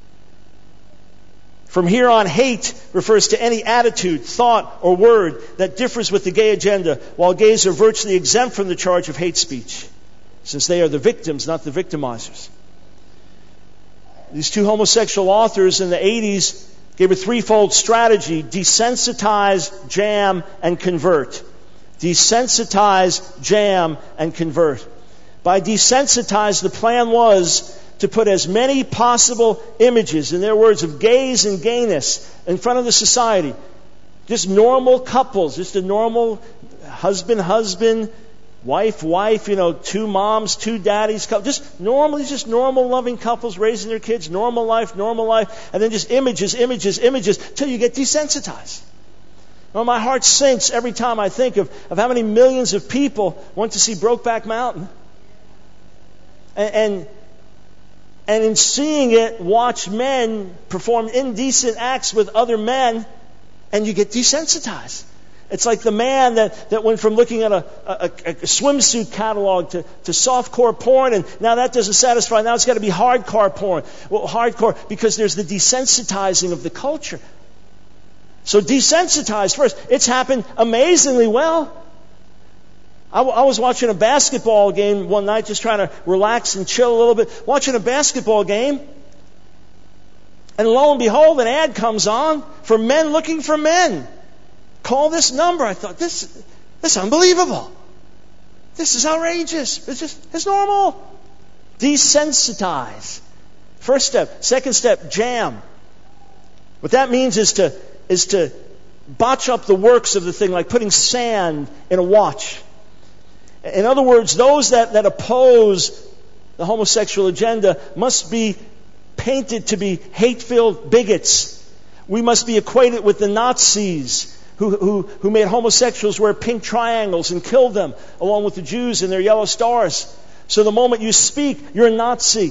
From here on, hate refers to any attitude, thought, or word that differs with the gay agenda, while gays are virtually exempt from the charge of hate speech, since they are the victims, not the victimizers. These two homosexual authors in the eighties gave a threefold strategy: desensitize, jam, and convert. Desensitize, jam, and convert. By desensitize, the plan was to put as many possible images, in their words, of gays and gayness in front of the society. Just normal couples, just a normal husband, husband, wife, wife, you know, two moms, two daddies, just normally, just normal loving couples raising their kids, normal life, normal life, and then just images, images, images, till you get desensitized. Well, my heart sinks every time I think of, of how many millions of people went to see Brokeback Mountain. And, and, and in seeing it, watch men perform indecent acts with other men, and you get desensitized. It's like the man that, that went from looking at a, a, a swimsuit catalog to, to softcore porn, and now that doesn't satisfy. Now it's got to be hardcore porn. Well, hardcore, because there's the desensitizing of the culture. So desensitized first. It's happened amazingly well. I, w- I was watching a basketball game one night, just trying to relax and chill a little bit. Watching a basketball game, and lo and behold, an ad comes on for men looking for men. Call this number. I thought, this, this is unbelievable. This is outrageous. It's just, it's normal. Desensitize. First step. Second step, jam. What that means is to, is to botch up the works of the thing, like putting sand in a watch. In other words, those that, that oppose the homosexual agenda must be painted to be hate-filled bigots. We must be equated with the Nazis, Who, who, who made homosexuals wear pink triangles and killed them, along with the Jews and their yellow stars. So the moment you speak, you're a Nazi.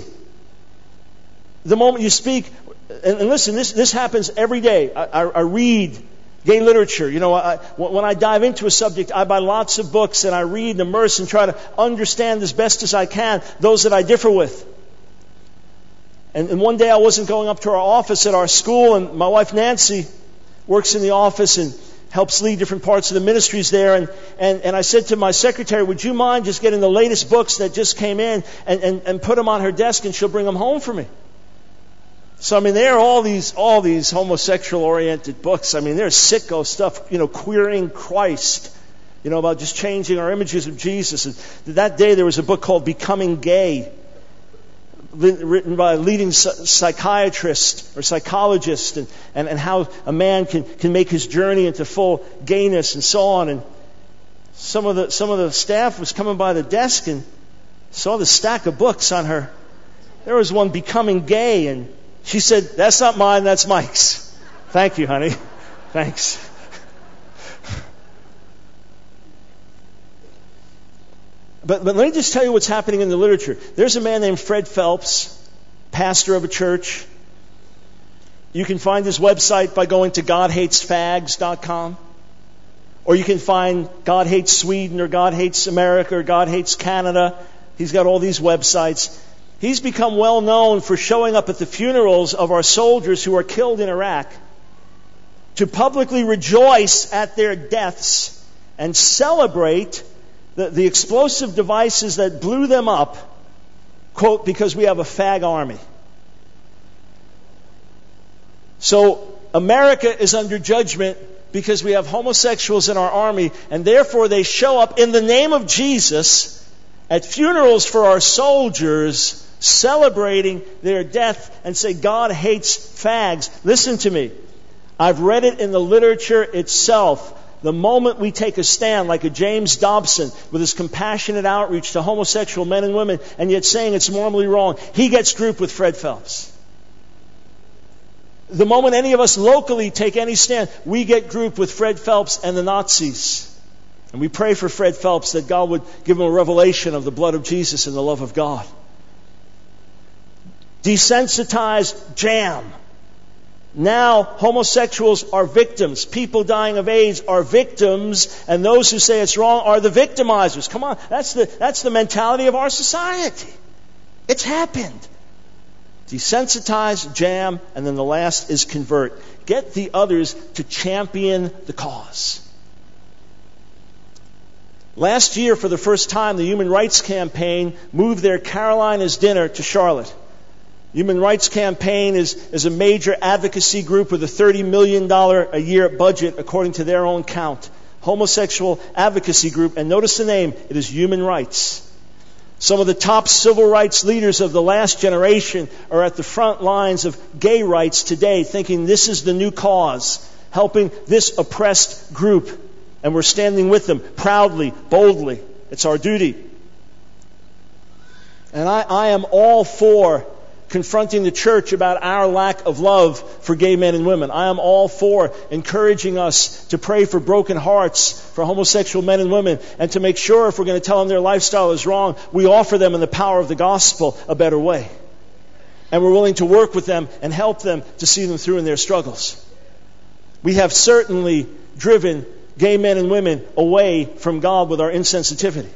The moment you speak, and, and listen, this, this happens every day. I, I, I read gay literature. You know, I, when I dive into a subject, I buy lots of books and I read and immerse and try to understand as best as I can those that I differ with. And, and one day I wasn't going up to our office at our school, and my wife Nancy works in the office and helps lead different parts of the ministries there. And, and, and I said to my secretary, would you mind just getting the latest books that just came in and, and, and put them on her desk, and she'll bring them home for me. So, I mean, there are all these, all these homosexual-oriented books. I mean, there's sicko stuff, you know, queering Christ, you know, about just changing our images of Jesus. And that day there was a book called Becoming Gay, written by a leading psychiatrist or psychologist, and, and, and how a man can, can make his journey into full gayness and so on. And some of the some of the staff was coming by the desk and saw the stack of books on her. There was one, Becoming Gay, and she said, "That's not mine, that's Mike's." Thank you, honey. Thanks. But, but let me just tell you what's happening in the literature. There's a man named Fred Phelps, pastor of a church. You can find his website by going to god hates fags dot com. Or you can find God Hates Sweden, or God Hates America, or God Hates Canada. He's got all these websites. He's become well known for showing up at the funerals of our soldiers who are killed in Iraq to publicly rejoice at their deaths and celebrate The, the explosive devices that blew them up, quote, because we have a fag army. So America is under judgment because we have homosexuals in our army, and therefore they show up in the name of Jesus at funerals for our soldiers, celebrating their death, and say God hates fags. Listen to me. I've read it in the literature itself. The moment we take a stand, like a James Dobson, with his compassionate outreach to homosexual men and women, and yet saying it's morally wrong, he gets grouped with Fred Phelps. The moment any of us locally take any stand, we get grouped with Fred Phelps and the Nazis. And we pray for Fred Phelps that God would give him a revelation of the blood of Jesus and the love of God. Desensitize, jam. Now homosexuals are victims. People dying of AIDS are victims, and those who say it's wrong are the victimizers. Come on, that's the that's the mentality of our society. It's happened. Desensitize, jam, and then the last is convert. Get the others to champion the cause. Last year, for the first time, the Human Rights Campaign moved their Carolinas dinner to Charlotte. Human Rights Campaign is, is a major advocacy group with a thirty million dollars a year budget, according to their own count. Homosexual advocacy group. And notice the name. It is Human Rights. Some of the top civil rights leaders of the last generation are at the front lines of gay rights today, thinking this is the new cause, helping this oppressed group. And we're standing with them proudly, boldly. It's our duty. And I, I am all for confronting the church about our lack of love for gay men and women. I am all for encouraging us to pray for broken hearts for homosexual men and women, and to make sure if we're going to tell them their lifestyle is wrong, we offer them in the power of the gospel a better way. And we're willing to work with them and help them to see them through in their struggles. We have certainly driven gay men and women away from God with our insensitivity.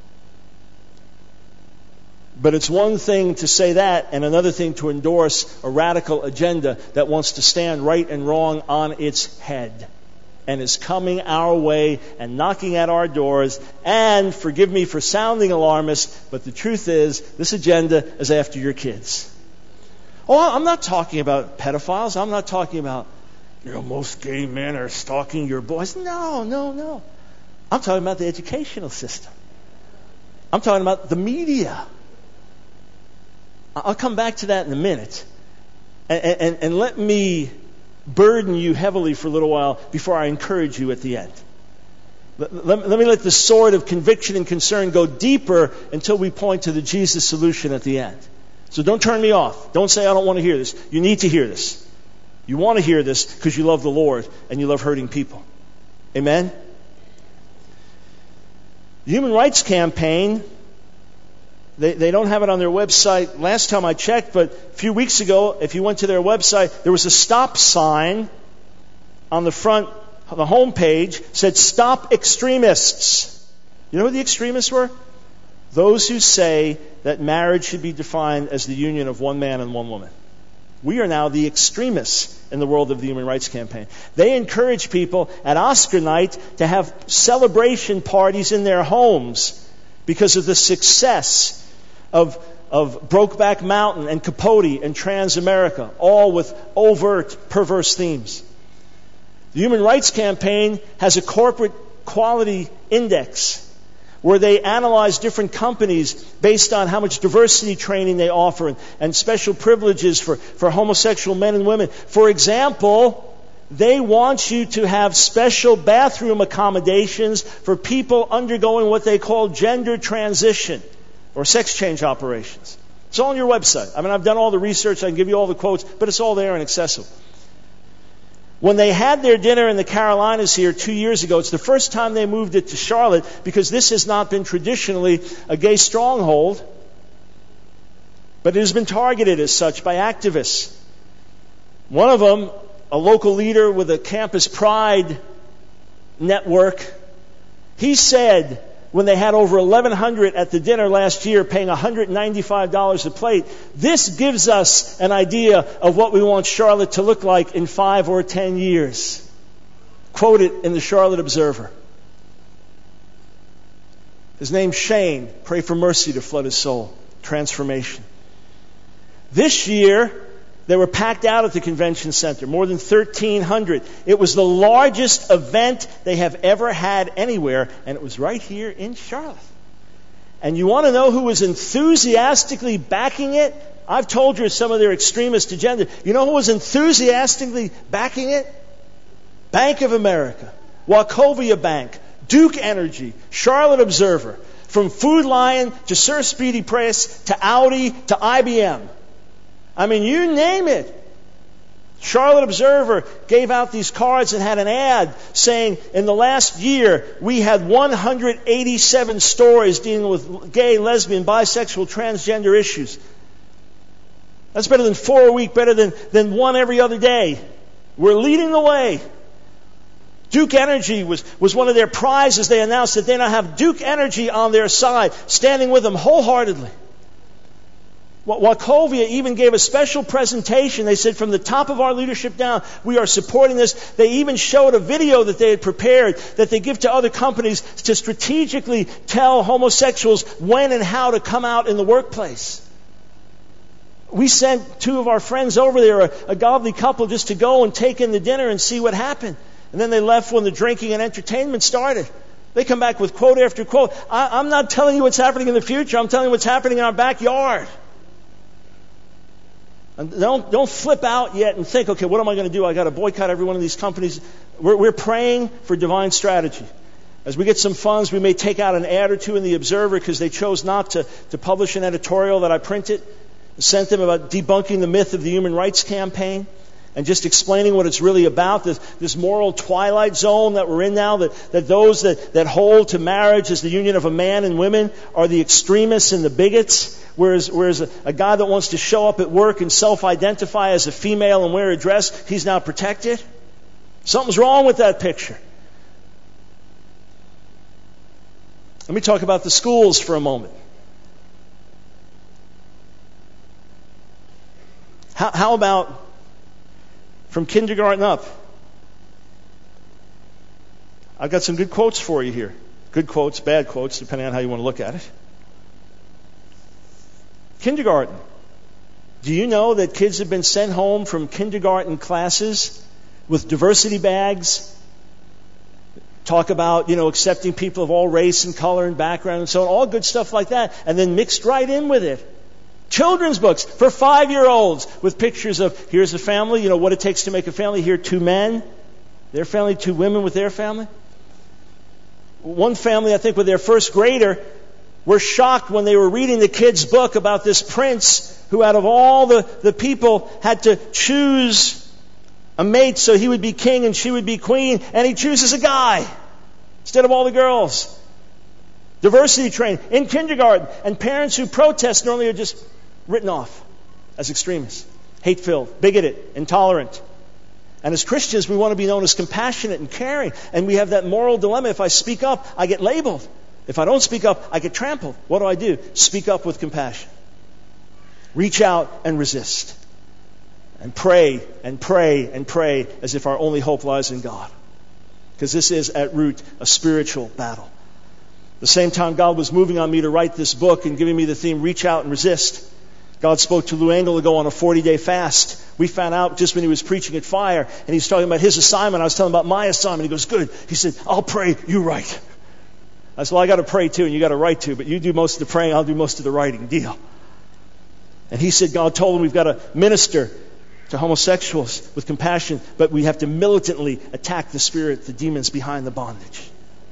But it's one thing to say that and another thing to endorse a radical agenda that wants to stand right and wrong on its head and is coming our way and knocking at our doors. And forgive me for sounding alarmist, but the truth is this agenda is after your kids. Oh, I'm not talking about pedophiles. I'm not talking about, you know, most gay men are stalking your boys. No, no, no. I'm talking about the educational system. I'm talking about the media. I'll come back to that in a minute. And, and, and let me burden you heavily for a little while before I encourage you at the end. Let, let, let me let the sword of conviction and concern go deeper until we point to the Jesus solution at the end. So don't turn me off. Don't say I don't want to hear this. You need to hear this. You want to hear this because you love the Lord and you love hurting people. Amen? The Human Rights Campaign, They, they don't have it on their website last time I checked, but a few weeks ago, if you went to their website, there was a stop sign on the front, on the home page, said, "Stop extremists." You know who the extremists were? Those who say that marriage should be defined as the union of one man and one woman. We are now the extremists in the world of the Human Rights Campaign. They encourage people at Oscar night to have celebration parties in their homes because of the success of, of Brokeback Mountain and Capote and Transamerica, all with overt, perverse themes. The Human Rights Campaign has a corporate quality index where they analyze different companies based on how much diversity training they offer and, and special privileges for, for homosexual men and women. For example, they want you to have special bathroom accommodations for people undergoing what they call gender transition or sex change operations. It's all on your website. I mean, I've done all the research. I can give you all the quotes, but it's all there and accessible. When they had their dinner in the Carolinas here two years ago, it's the first time they moved it to Charlotte because this has not been traditionally a gay stronghold, but it has been targeted as such by activists. One of them, a local leader with a Campus Pride network, he said when they had over eleven hundred at the dinner last year paying one hundred ninety-five dollars a plate, this gives us an idea of what we want Charlotte to look like in five or ten years. Quoted in the Charlotte Observer. His name's Shane. Pray for mercy to flood his soul. Transformation. This year, they were packed out at the convention center, more than thirteen hundred. It was the largest event they have ever had anywhere, and it was right here in Charlotte. And you want to know who was enthusiastically backing it? I've told you some of their extremist agenda. You know who was enthusiastically backing it? Bank of America, Wachovia Bank, Duke Energy, Charlotte Observer, from Food Lion to Sir Speedy Press to Audi to I B M. I mean, you name it. Charlotte Observer gave out these cards and had an ad saying, in the last year, we had one hundred eighty-seven stories dealing with gay, lesbian, bisexual, transgender issues. That's better than four a week, better than, than one every other day. We're leading the way. Duke Energy was, was one of their prizes. They announced that they now have Duke Energy on their side, standing with them wholeheartedly. Wachovia even gave a special presentation. They said from the top of our leadership down, we are supporting this. They even showed a video that they had prepared that they give to other companies to strategically tell homosexuals when and how to come out in the workplace. We sent two of our friends over there, a, a godly couple, just to go and take in the dinner and see what happened. And then they left when the drinking and entertainment started. They come back with quote after quote. I, I'm not telling you what's happening in the future. I'm telling you what's happening in our backyard. And don't, don't flip out yet and think, okay, what am I going to do? I got to boycott every one of these companies. We're, we're praying for divine strategy. As we get some funds, we may take out an ad or two in the Observer because they chose not to, to publish an editorial that I printed. I sent them about debunking the myth of the Human Rights Campaign and just explaining what it's really about, this, this moral twilight zone that we're in now, that, that those that, that hold to marriage as the union of a man and women are the extremists and the bigots. Whereas, whereas a, a guy that wants to show up at work and self-identify as a female and wear a dress, he's now protected. Something's wrong with that picture. Let me talk about the schools for a moment. How, how about from kindergarten up? I've got some good quotes for you here. Good quotes, bad quotes, depending on how you want to look at it. Kindergarten. Do you know that kids have been sent home from kindergarten classes with diversity bags? Talk about, you know, accepting people of all race and color and background and so on, all good stuff like that, and then mixed right in with it. Children's books for five-year-olds with pictures of, here's a family, you know, what it takes to make a family. Here, two men, their family, two women with their family. One family, I think, with their first grader, were shocked when they were reading the kid's book about this prince who, out of all the, the people, had to choose a mate so he would be king and she would be queen, and he chooses a guy instead of all the girls. Diversity training in kindergarten, and parents who protest normally are just written off as extremists, hate-filled, bigoted, intolerant. And as Christians, we want to be known as compassionate and caring, and we have that moral dilemma. If I speak up, I get labeled. If I don't speak up, I get trampled. What do I do? Speak up with compassion. Reach out and resist. And pray and pray and pray as if our only hope lies in God. Because this is, at root, a spiritual battle. The same time God was moving on me to write this book and giving me the theme, reach out and resist, God spoke to Lou Engle to go on a forty-day fast. We found out just when he was preaching at Fire, and he's talking about his assignment. I was telling him about my assignment. He goes, good. He said, I'll pray, you write. I said, well, I got to pray too, and you got to write too, but you do most of the praying, I'll do most of the writing. Deal. And he said God told him we've got to minister to homosexuals with compassion, but we have to militantly attack the spirit, the demons behind the bondage.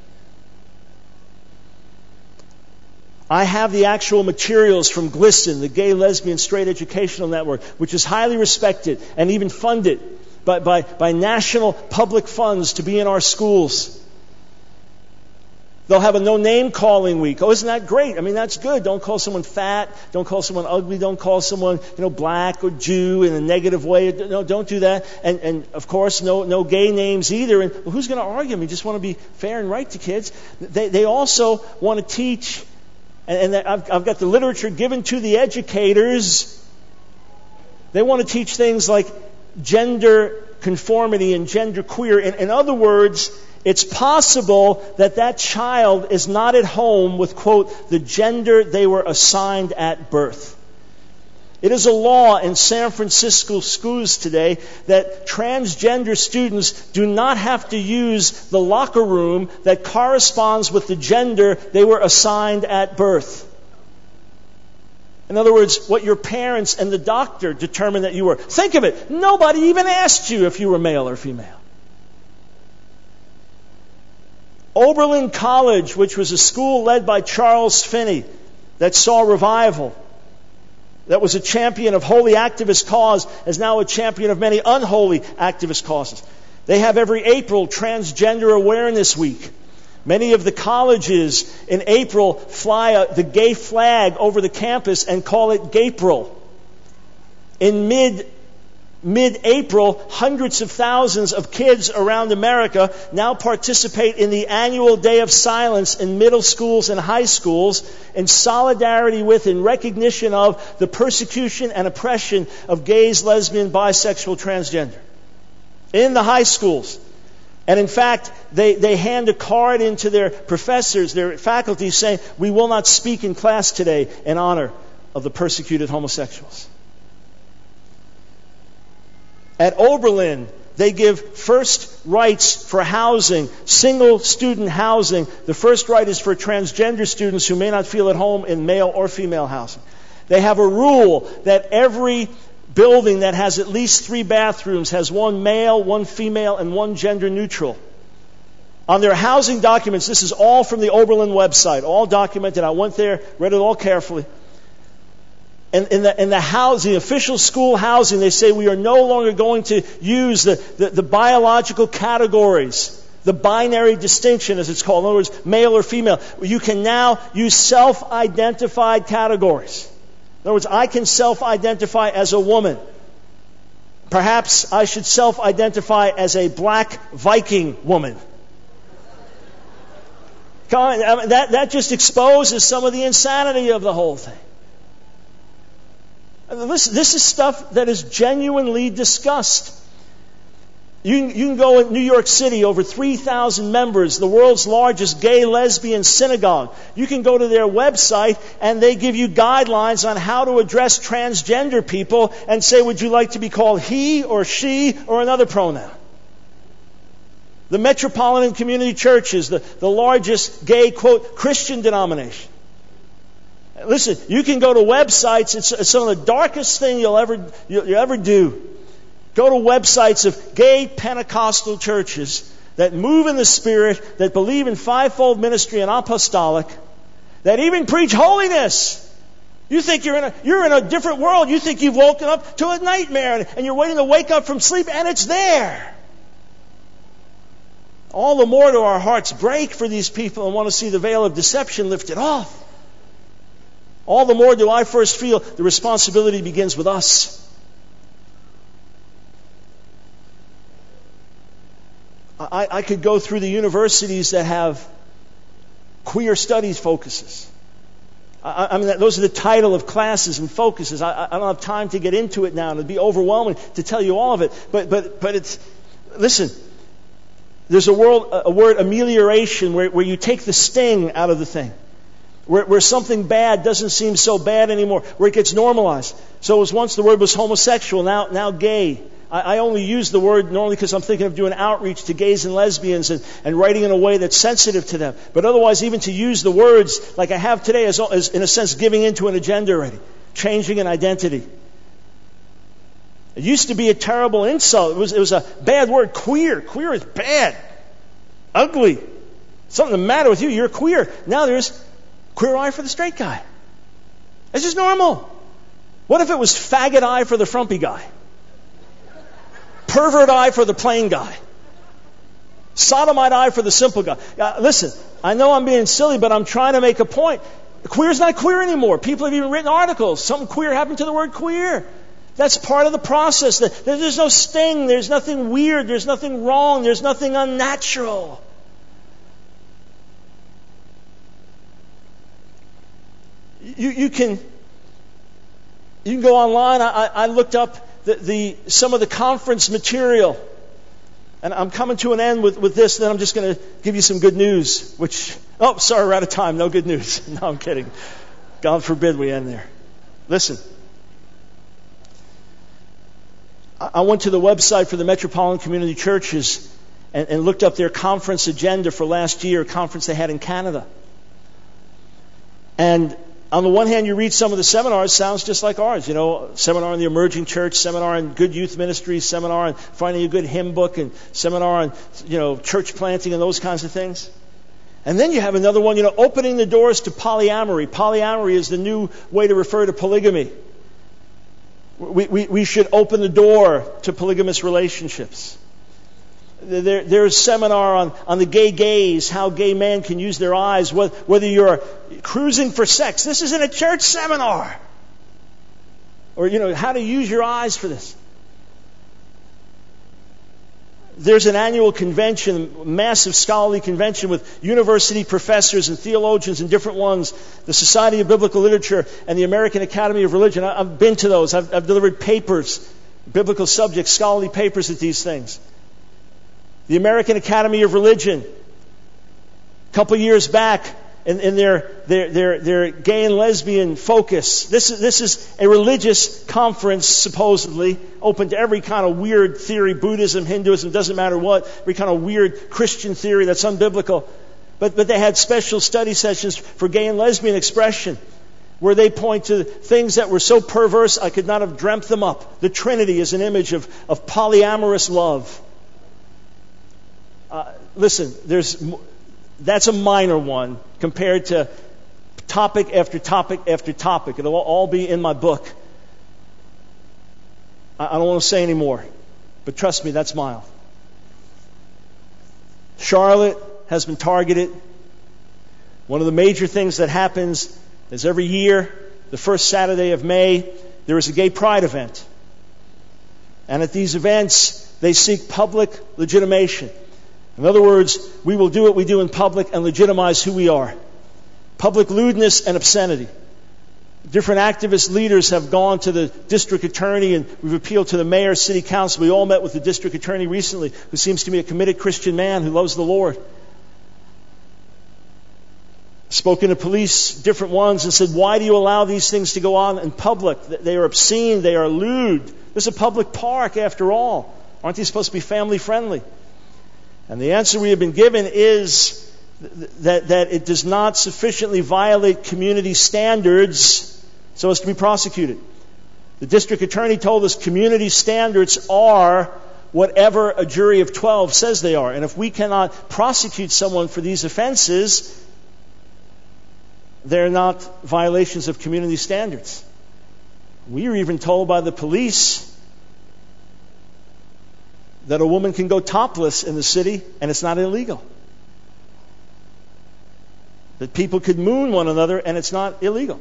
I have the actual materials from GLSEN, the Gay, Lesbian, Straight Educational Network, which is highly respected and even funded by, by, by national public funds to be in our schools. They'll have a no-name calling week. Oh, isn't that great? I mean, that's good. Don't call someone fat. Don't call someone ugly. Don't call someone, you know, black or Jew in a negative way. No, don't do that. And, and of course, no, no gay names either. And well, who's going to argue? We just want to be fair and right to kids. They, they also want to teach, and, and I've, I've got the literature given to the educators. They want to teach things like gender conformity and gender queer. In, in other words, it's possible that that child is not at home with, quote, the gender they were assigned at birth. It is a law in San Francisco schools today that transgender students do not have to use the locker room that corresponds with the gender they were assigned at birth. In other words, what your parents and the doctor determined that you were. Think of it. Nobody even asked you if you were male or female. Oberlin College, which was a school led by Charles Finney that saw revival, that was a champion of holy activist cause, is now a champion of many unholy activist causes. They have every April Transgender Awareness Week. Many of the colleges in April fly a, the gay flag over the campus and call it Gapril. In mid Mid-April, hundreds of thousands of kids around America now participate in the annual Day of Silence in middle schools and high schools in solidarity with and recognition of the persecution and oppression of gays, lesbian, bisexual, transgender. In the high schools. And in fact, they, they hand a card into their professors, their faculty, saying, we will not speak in class today in honor of the persecuted homosexuals. At Oberlin, they give first rights for housing, single student housing. The first right is for transgender students who may not feel at home in male or female housing. They have a rule that every building that has at least three bathrooms has one male, one female, and one gender neutral. On their housing documents, this is all from the Oberlin website, all documented. I went there, read it all carefully. In, in, the, in the housing, the official school housing, they say we are no longer going to use the, the, the biological categories, the binary distinction as it's called. In other words, male or female. You can now use self-identified categories. In other words, I can self-identify as a woman. Perhaps I should self-identify as a black Viking woman. Come on, I mean, that, that just exposes some of the insanity of the whole thing. This, this is stuff that is genuinely discussed. You can, you can go in New York City, over three thousand members, the world's largest gay lesbian synagogue. You can go to their website and they give you guidelines on how to address transgender people and say, would you like to be called he or she or another pronoun? The Metropolitan Community Church is the, the largest gay, quote, Christian denomination. Listen, you can go to websites, it's, it's some of the darkest thing you'll ever, you'll, you'll ever do. Go to websites of gay Pentecostal churches that move in the Spirit, that believe in fivefold ministry and apostolic, that even preach holiness. You think you're in a, you're in a different world. You think you've woken up to a nightmare and you're waiting to wake up from sleep, and it's there. All the more do our hearts break for these people and want to see the veil of deception lifted off. All the more do I first feel the responsibility begins with us. I, I could go through the universities that have queer studies focuses. I, I mean, those are the title of classes and focuses. I, I don't have time to get into it now, and it'd be overwhelming to tell you all of it. But but but it's, listen, there's a, world, a word, amelioration, where, where you take the sting out of the thing. Where, where something bad doesn't seem so bad anymore. Where it gets normalized. So it was once the word was homosexual, now now gay. I, I only use the word normally because I'm thinking of doing outreach to gays and lesbians and, and writing in a way that's sensitive to them. But otherwise, even to use the words like I have today is, is in a sense giving into an agenda already. Changing an identity. It used to be a terrible insult. It was, it was a bad word. Queer. Queer is bad. Ugly. Something the matter with you. You're queer. Now there's queer eye for the straight guy. It's just normal. What if it was faggot eye for the frumpy guy? Pervert eye for the plain guy? Sodomite eye for the simple guy? Uh, listen, I know I'm being silly, but I'm trying to make a point. Queer's not queer anymore. People have even written articles. Something queer happened to the word queer. That's part of the process. There's no sting. There's nothing weird. There's nothing wrong. There's nothing unnatural. You, you can you can go online. I, I looked up the, the some of the conference material. And I'm coming to an end with, with this, then I'm just going to give you some good news. Which, oh, sorry, we're out of time. No good news. No, I'm kidding. God forbid we end there. Listen. I went to the website for the Metropolitan Community Churches and, and looked up their conference agenda for last year, a conference they had in Canada. And on the one hand, you read some of the seminars, sounds just like ours. You know, seminar on the emerging church, seminar on good youth ministry, seminar on finding a good hymn book, and seminar on, you know, church planting and those kinds of things. And then you have another one, you know, opening the doors to polyamory. Polyamory is the new way to refer to polygamy. We, we, we should open the door to polygamous relationships. There, there's a seminar on, on the gay gaze, how gay men can use their eyes, whether, whether you're cruising for sex. This isn't a church seminar. Or, you know, how to use your eyes for this. There's an annual convention, massive scholarly convention with university professors and theologians and different ones, the Society of Biblical Literature and the American Academy of Religion. I've been to those. I've, I've delivered papers, biblical subjects, scholarly papers at these things. The American Academy of Religion, a couple years back, in, in their, their their their gay and lesbian focus. This is this is a religious conference, supposedly open to every kind of weird theory, Buddhism, Hinduism, doesn't matter what, every kind of weird Christian theory that's unbiblical. But but they had special study sessions for gay and lesbian expression, where they point to things that were so perverse I could not have dreamt them up. The Trinity is an image of of polyamorous love. Uh, listen, there's that's a minor one compared to topic after topic after topic. It'll all be in my book. I, I don't want to say any more, but trust me, that's mild. Charlotte has been targeted. One of the major things that happens is every year, the first Saturday of May, there is a gay pride event. And at these events, they seek public legitimation. In other words, we will do what we do in public and legitimize who we are. Public lewdness and obscenity. Different activist leaders have gone to the district attorney, and we've appealed to the mayor, city council. We all met with the district attorney recently, who seems to be a committed Christian man who loves the Lord. Spoken to police, different ones, and said, why do you allow these things to go on in public? They are obscene, they are lewd. This is a public park after all. Aren't these supposed to be family friendly? And the answer we have been given is that, that it does not sufficiently violate community standards so as to be prosecuted. The district attorney told us community standards are whatever a jury of twelve says they are. And if we cannot prosecute someone for these offenses, they're not violations of community standards. We are even told by the police that a woman can go topless in the city and it's not illegal. That people could moon one another and it's not illegal.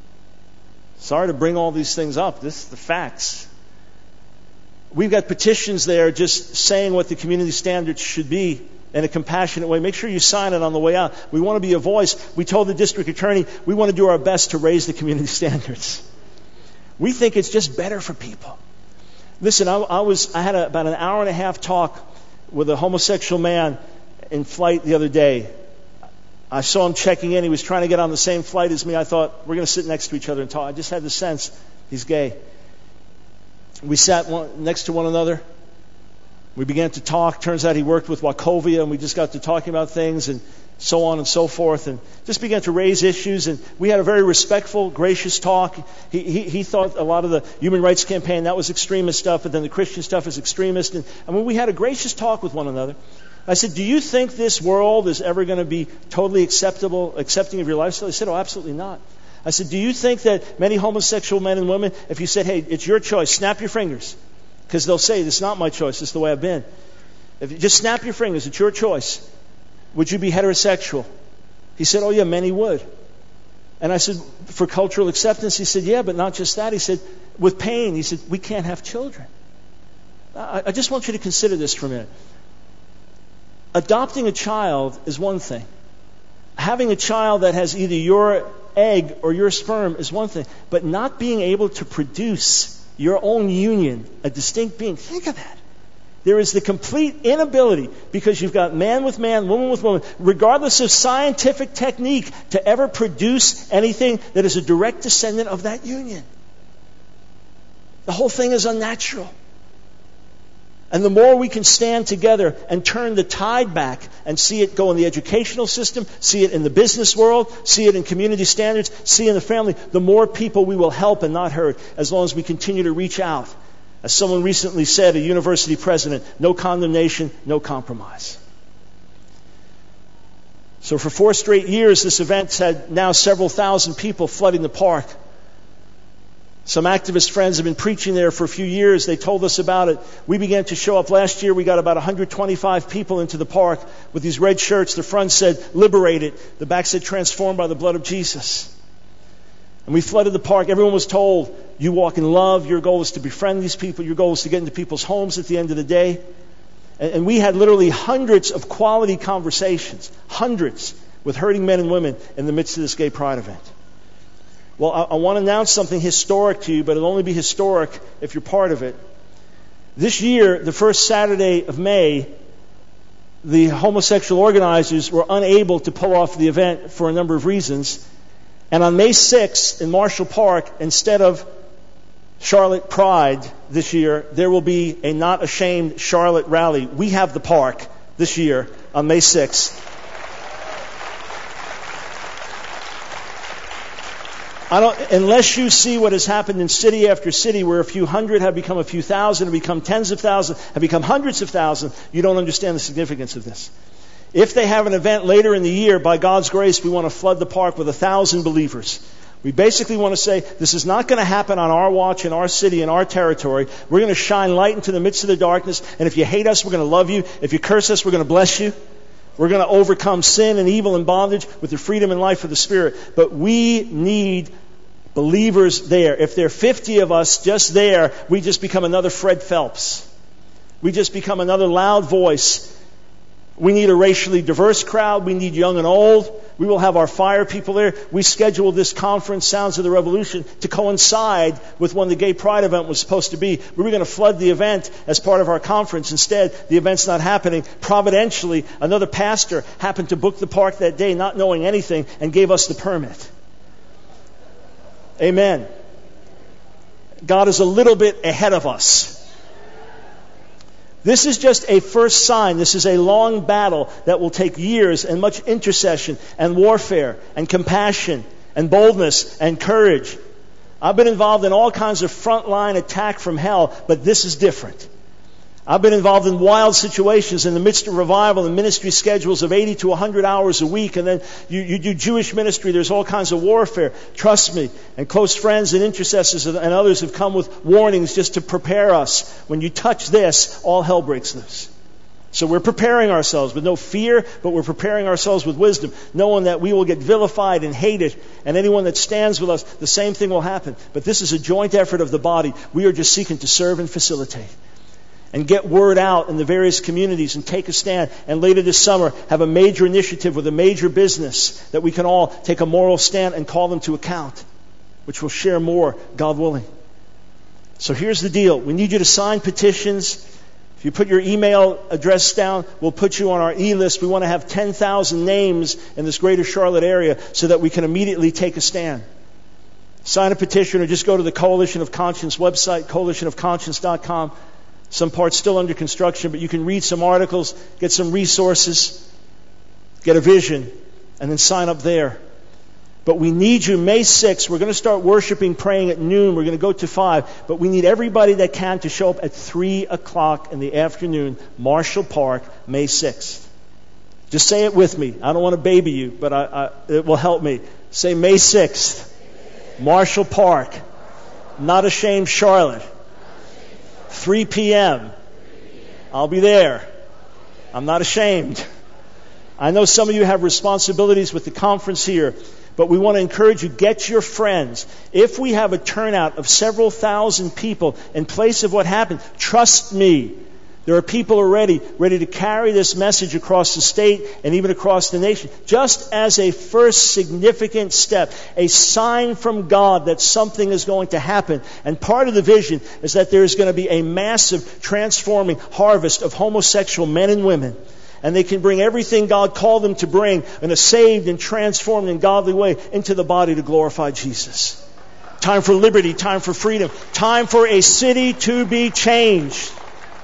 Sorry to bring all these things up. This is the facts. We've got petitions there just saying what the community standards should be in a compassionate way. Make sure you sign it on the way out. We want to be a voice. We told the district attorney we want to do our best to raise the community standards. We think it's just better for people. Listen, I, I was I had a, about an hour and a half talk with a homosexual man in flight the other day. I saw him checking in. He was trying to get on the same flight as me. I thought, we're going to sit next to each other and talk. I just had the sense he's gay. We sat one, next to one another. We began to talk. Turns out he worked with Wachovia, and we just got to talking about things and so on and so forth, and just began to raise issues. And we had a very respectful, gracious talk. He, he, he thought a lot of the human rights campaign, that was extremist stuff, but then the Christian stuff is extremist. And I mean, we had a gracious talk with one another. I said, do you think this world is ever going to be totally acceptable, accepting of your lifestyle? He said, oh, absolutely not. I said, do you think that many homosexual men and women, if you said, hey, it's your choice, snap your fingers, because they'll say, this is not my choice, this is the way I've been. If you just snap your fingers, it's your choice. Would you be heterosexual? He said, oh yeah, many would. And I said, for cultural acceptance? He said, yeah, but not just that. He said, with pain, he said, we can't have children. I, I just want you to consider this for a minute. Adopting a child is one thing. Having a child that has either your egg or your sperm is one thing. But not being able to produce your own union, a distinct being, think of that. There is the complete inability, because you've got man with man, woman with woman, regardless of scientific technique, to ever produce anything that is a direct descendant of that union. The whole thing is unnatural. And the more we can stand together and turn the tide back and see it go in the educational system, see it in the business world, see it in community standards, see it in the family, the more people we will help and not hurt, as long as we continue to reach out. As someone recently said, a university president, no condemnation, no compromise. So for four straight years, this event had now several thousand people flooding the park. Some activist friends have been preaching there for a few years. They told us about it. We began to show up last year. We got about one hundred twenty-five people into the park with these red shirts. The front said, liberated. The back said, transformed by the blood of Jesus. And we flooded the park. Everyone was told, you walk in love. Your goal is to befriend these people. Your goal is to get into people's homes at the end of the day. And, and we had literally hundreds of quality conversations, hundreds, with hurting men and women in the midst of this gay pride event. Well, I, I want to announce something historic to you, but it'll only be historic if you're part of it. This year, the first Saturday of May, the homosexual organizers were unable to pull off the event for a number of reasons. And on May sixth in Marshall Park, instead of Charlotte Pride this year, there will be a Not Ashamed Charlotte rally. We have the park this year on May sixth. I don't, unless you see what has happened in city after city, where a few hundred have become a few thousand, have become tens of thousands, have become hundreds of thousands, you don't understand the significance of this. If they have an event later in the year, by God's grace, we want to flood the park with a thousand believers. We basically want to say, this is not going to happen on our watch, in our city, in our territory. We're going to shine light into the midst of the darkness, and if you hate us, we're going to love you. If you curse us, we're going to bless you. We're going to overcome sin and evil and bondage with the freedom and life of the Spirit. But we need believers there. If there are fifty of us just there, we just become another Fred Phelps. We just become another loud voice We need a racially diverse crowd. We need young and old. We will have our fire people there. We scheduled this conference, Sounds of the Revolution, to coincide with when the Gay Pride event was supposed to be. We were going to flood the event as part of our conference. Instead, the event's not happening. Providentially, another pastor happened to book the park that day, not knowing anything, and gave us the permit. Amen. God is a little bit ahead of us. This is just a first sign. This is a long battle that will take years and much intercession and warfare and compassion and boldness and courage. I've been involved in all kinds of frontline attack from hell, but this is different. I've been involved in wild situations in the midst of revival and ministry schedules of eighty to one hundred hours a week. And then you, you do Jewish ministry. There's all kinds of warfare. Trust me. And close friends and intercessors and others have come with warnings just to prepare us. When you touch this, all hell breaks loose. So we're preparing ourselves with no fear, but we're preparing ourselves with wisdom, knowing that we will get vilified and hated. And anyone that stands with us, the same thing will happen. But this is a joint effort of the body. We are just seeking to serve and facilitate. And get word out in the various communities and take a stand. And later this summer, have a major initiative with a major business that we can all take a moral stand and call them to account, which we'll share more, God willing. So here's the deal. We need you to sign petitions. If you put your email address down, we'll put you on our e-list. We want to have ten thousand names in this greater Charlotte area so that we can immediately take a stand. Sign a petition or just go to the Coalition of Conscience website, coalition of conscience dot com. Some parts still under construction, but you can read some articles, get some resources, get a vision, and then sign up there. But we need you May sixth. We're going to start worshiping, praying at noon. We're going to go to five. But we need everybody that can to show up at three o'clock in the afternoon, Marshall Park, May sixth. Just say it with me. I don't want to baby you, but I, I, it will help me. Say May sixth, Marshall Park, Not Ashamed, Charlotte. three p.m. I'll be there. I'm not ashamed. I know some of you have responsibilities with the conference here, but we want to encourage you, get your friends. If we have a turnout of several thousand people in place of what happened, trust me, there are people already ready to carry this message across the state and even across the nation. Just as a first significant step, a sign from God that something is going to happen. And part of the vision is that there is going to be a massive transforming harvest of homosexual men and women. And they can bring everything God called them to bring in a saved and transformed and godly way into the body to glorify Jesus. Time for liberty, time for freedom, time for a city to be changed.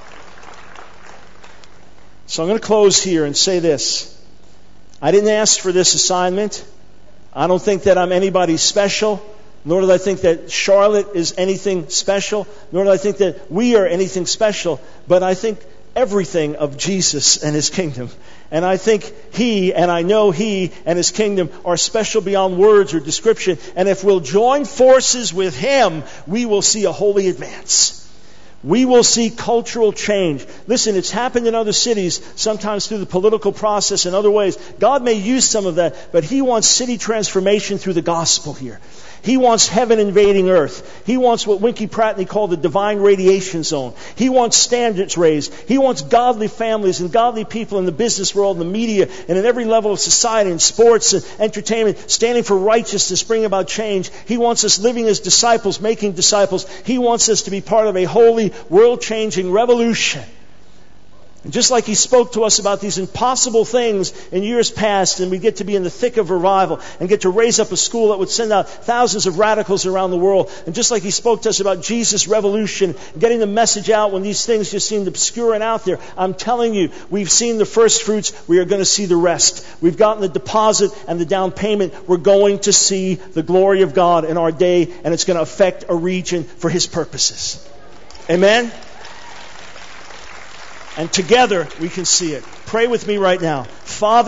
So I'm going to close here and say this. I didn't ask for this assignment. I don't think that I'm anybody special, nor do I think that Charlotte is anything special, nor do I think that we are anything special, but I think everything of Jesus and His kingdom. And I think He, and I know He and His kingdom are special beyond words or description. And if we'll join forces with Him, we will see a holy advance. We will see cultural change. Listen, it's happened in other cities, sometimes through the political process and other ways. God may use some of that, but He wants city transformation through the gospel here. He wants heaven invading earth. He wants what Winkie Pratney called the divine radiation zone. He wants standards raised. He wants godly families and godly people in the business world, in the media, and in every level of society, in sports and entertainment, standing for righteousness, bringing about change. He wants us living as disciples, making disciples. He wants us to be part of a holy, world-changing revolution. And just like He spoke to us about these impossible things in years past, and we get to be in the thick of revival and get to raise up a school that would send out thousands of radicals around the world. And just like He spoke to us about Jesus' revolution, getting the message out when these things just seemed obscure and out there, I'm telling you, we've seen the first fruits. We are going to see the rest. We've gotten the deposit and the down payment. We're going to see the glory of God in our day, and it's going to affect a region for His purposes. Amen? And together we can see it. Pray with me right now. Father,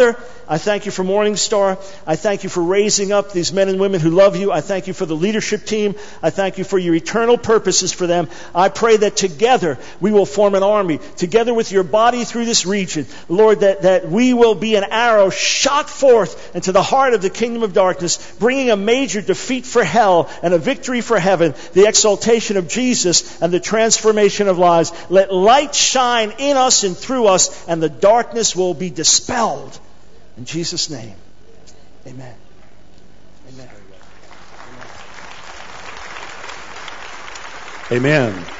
I thank you for Morning Star. I thank you for raising up these men and women who love you. I thank you for the leadership team. I thank you for your eternal purposes for them. I pray that together we will form an army, together with your body through this region. Lord, that, that we will be an arrow shot forth into the heart of the kingdom of darkness, bringing a major defeat for hell and a victory for heaven, the exaltation of Jesus and the transformation of lives. Let light shine in us and through us, and the darkness will be dispelled. In Jesus' name, amen. Amen.
Amen.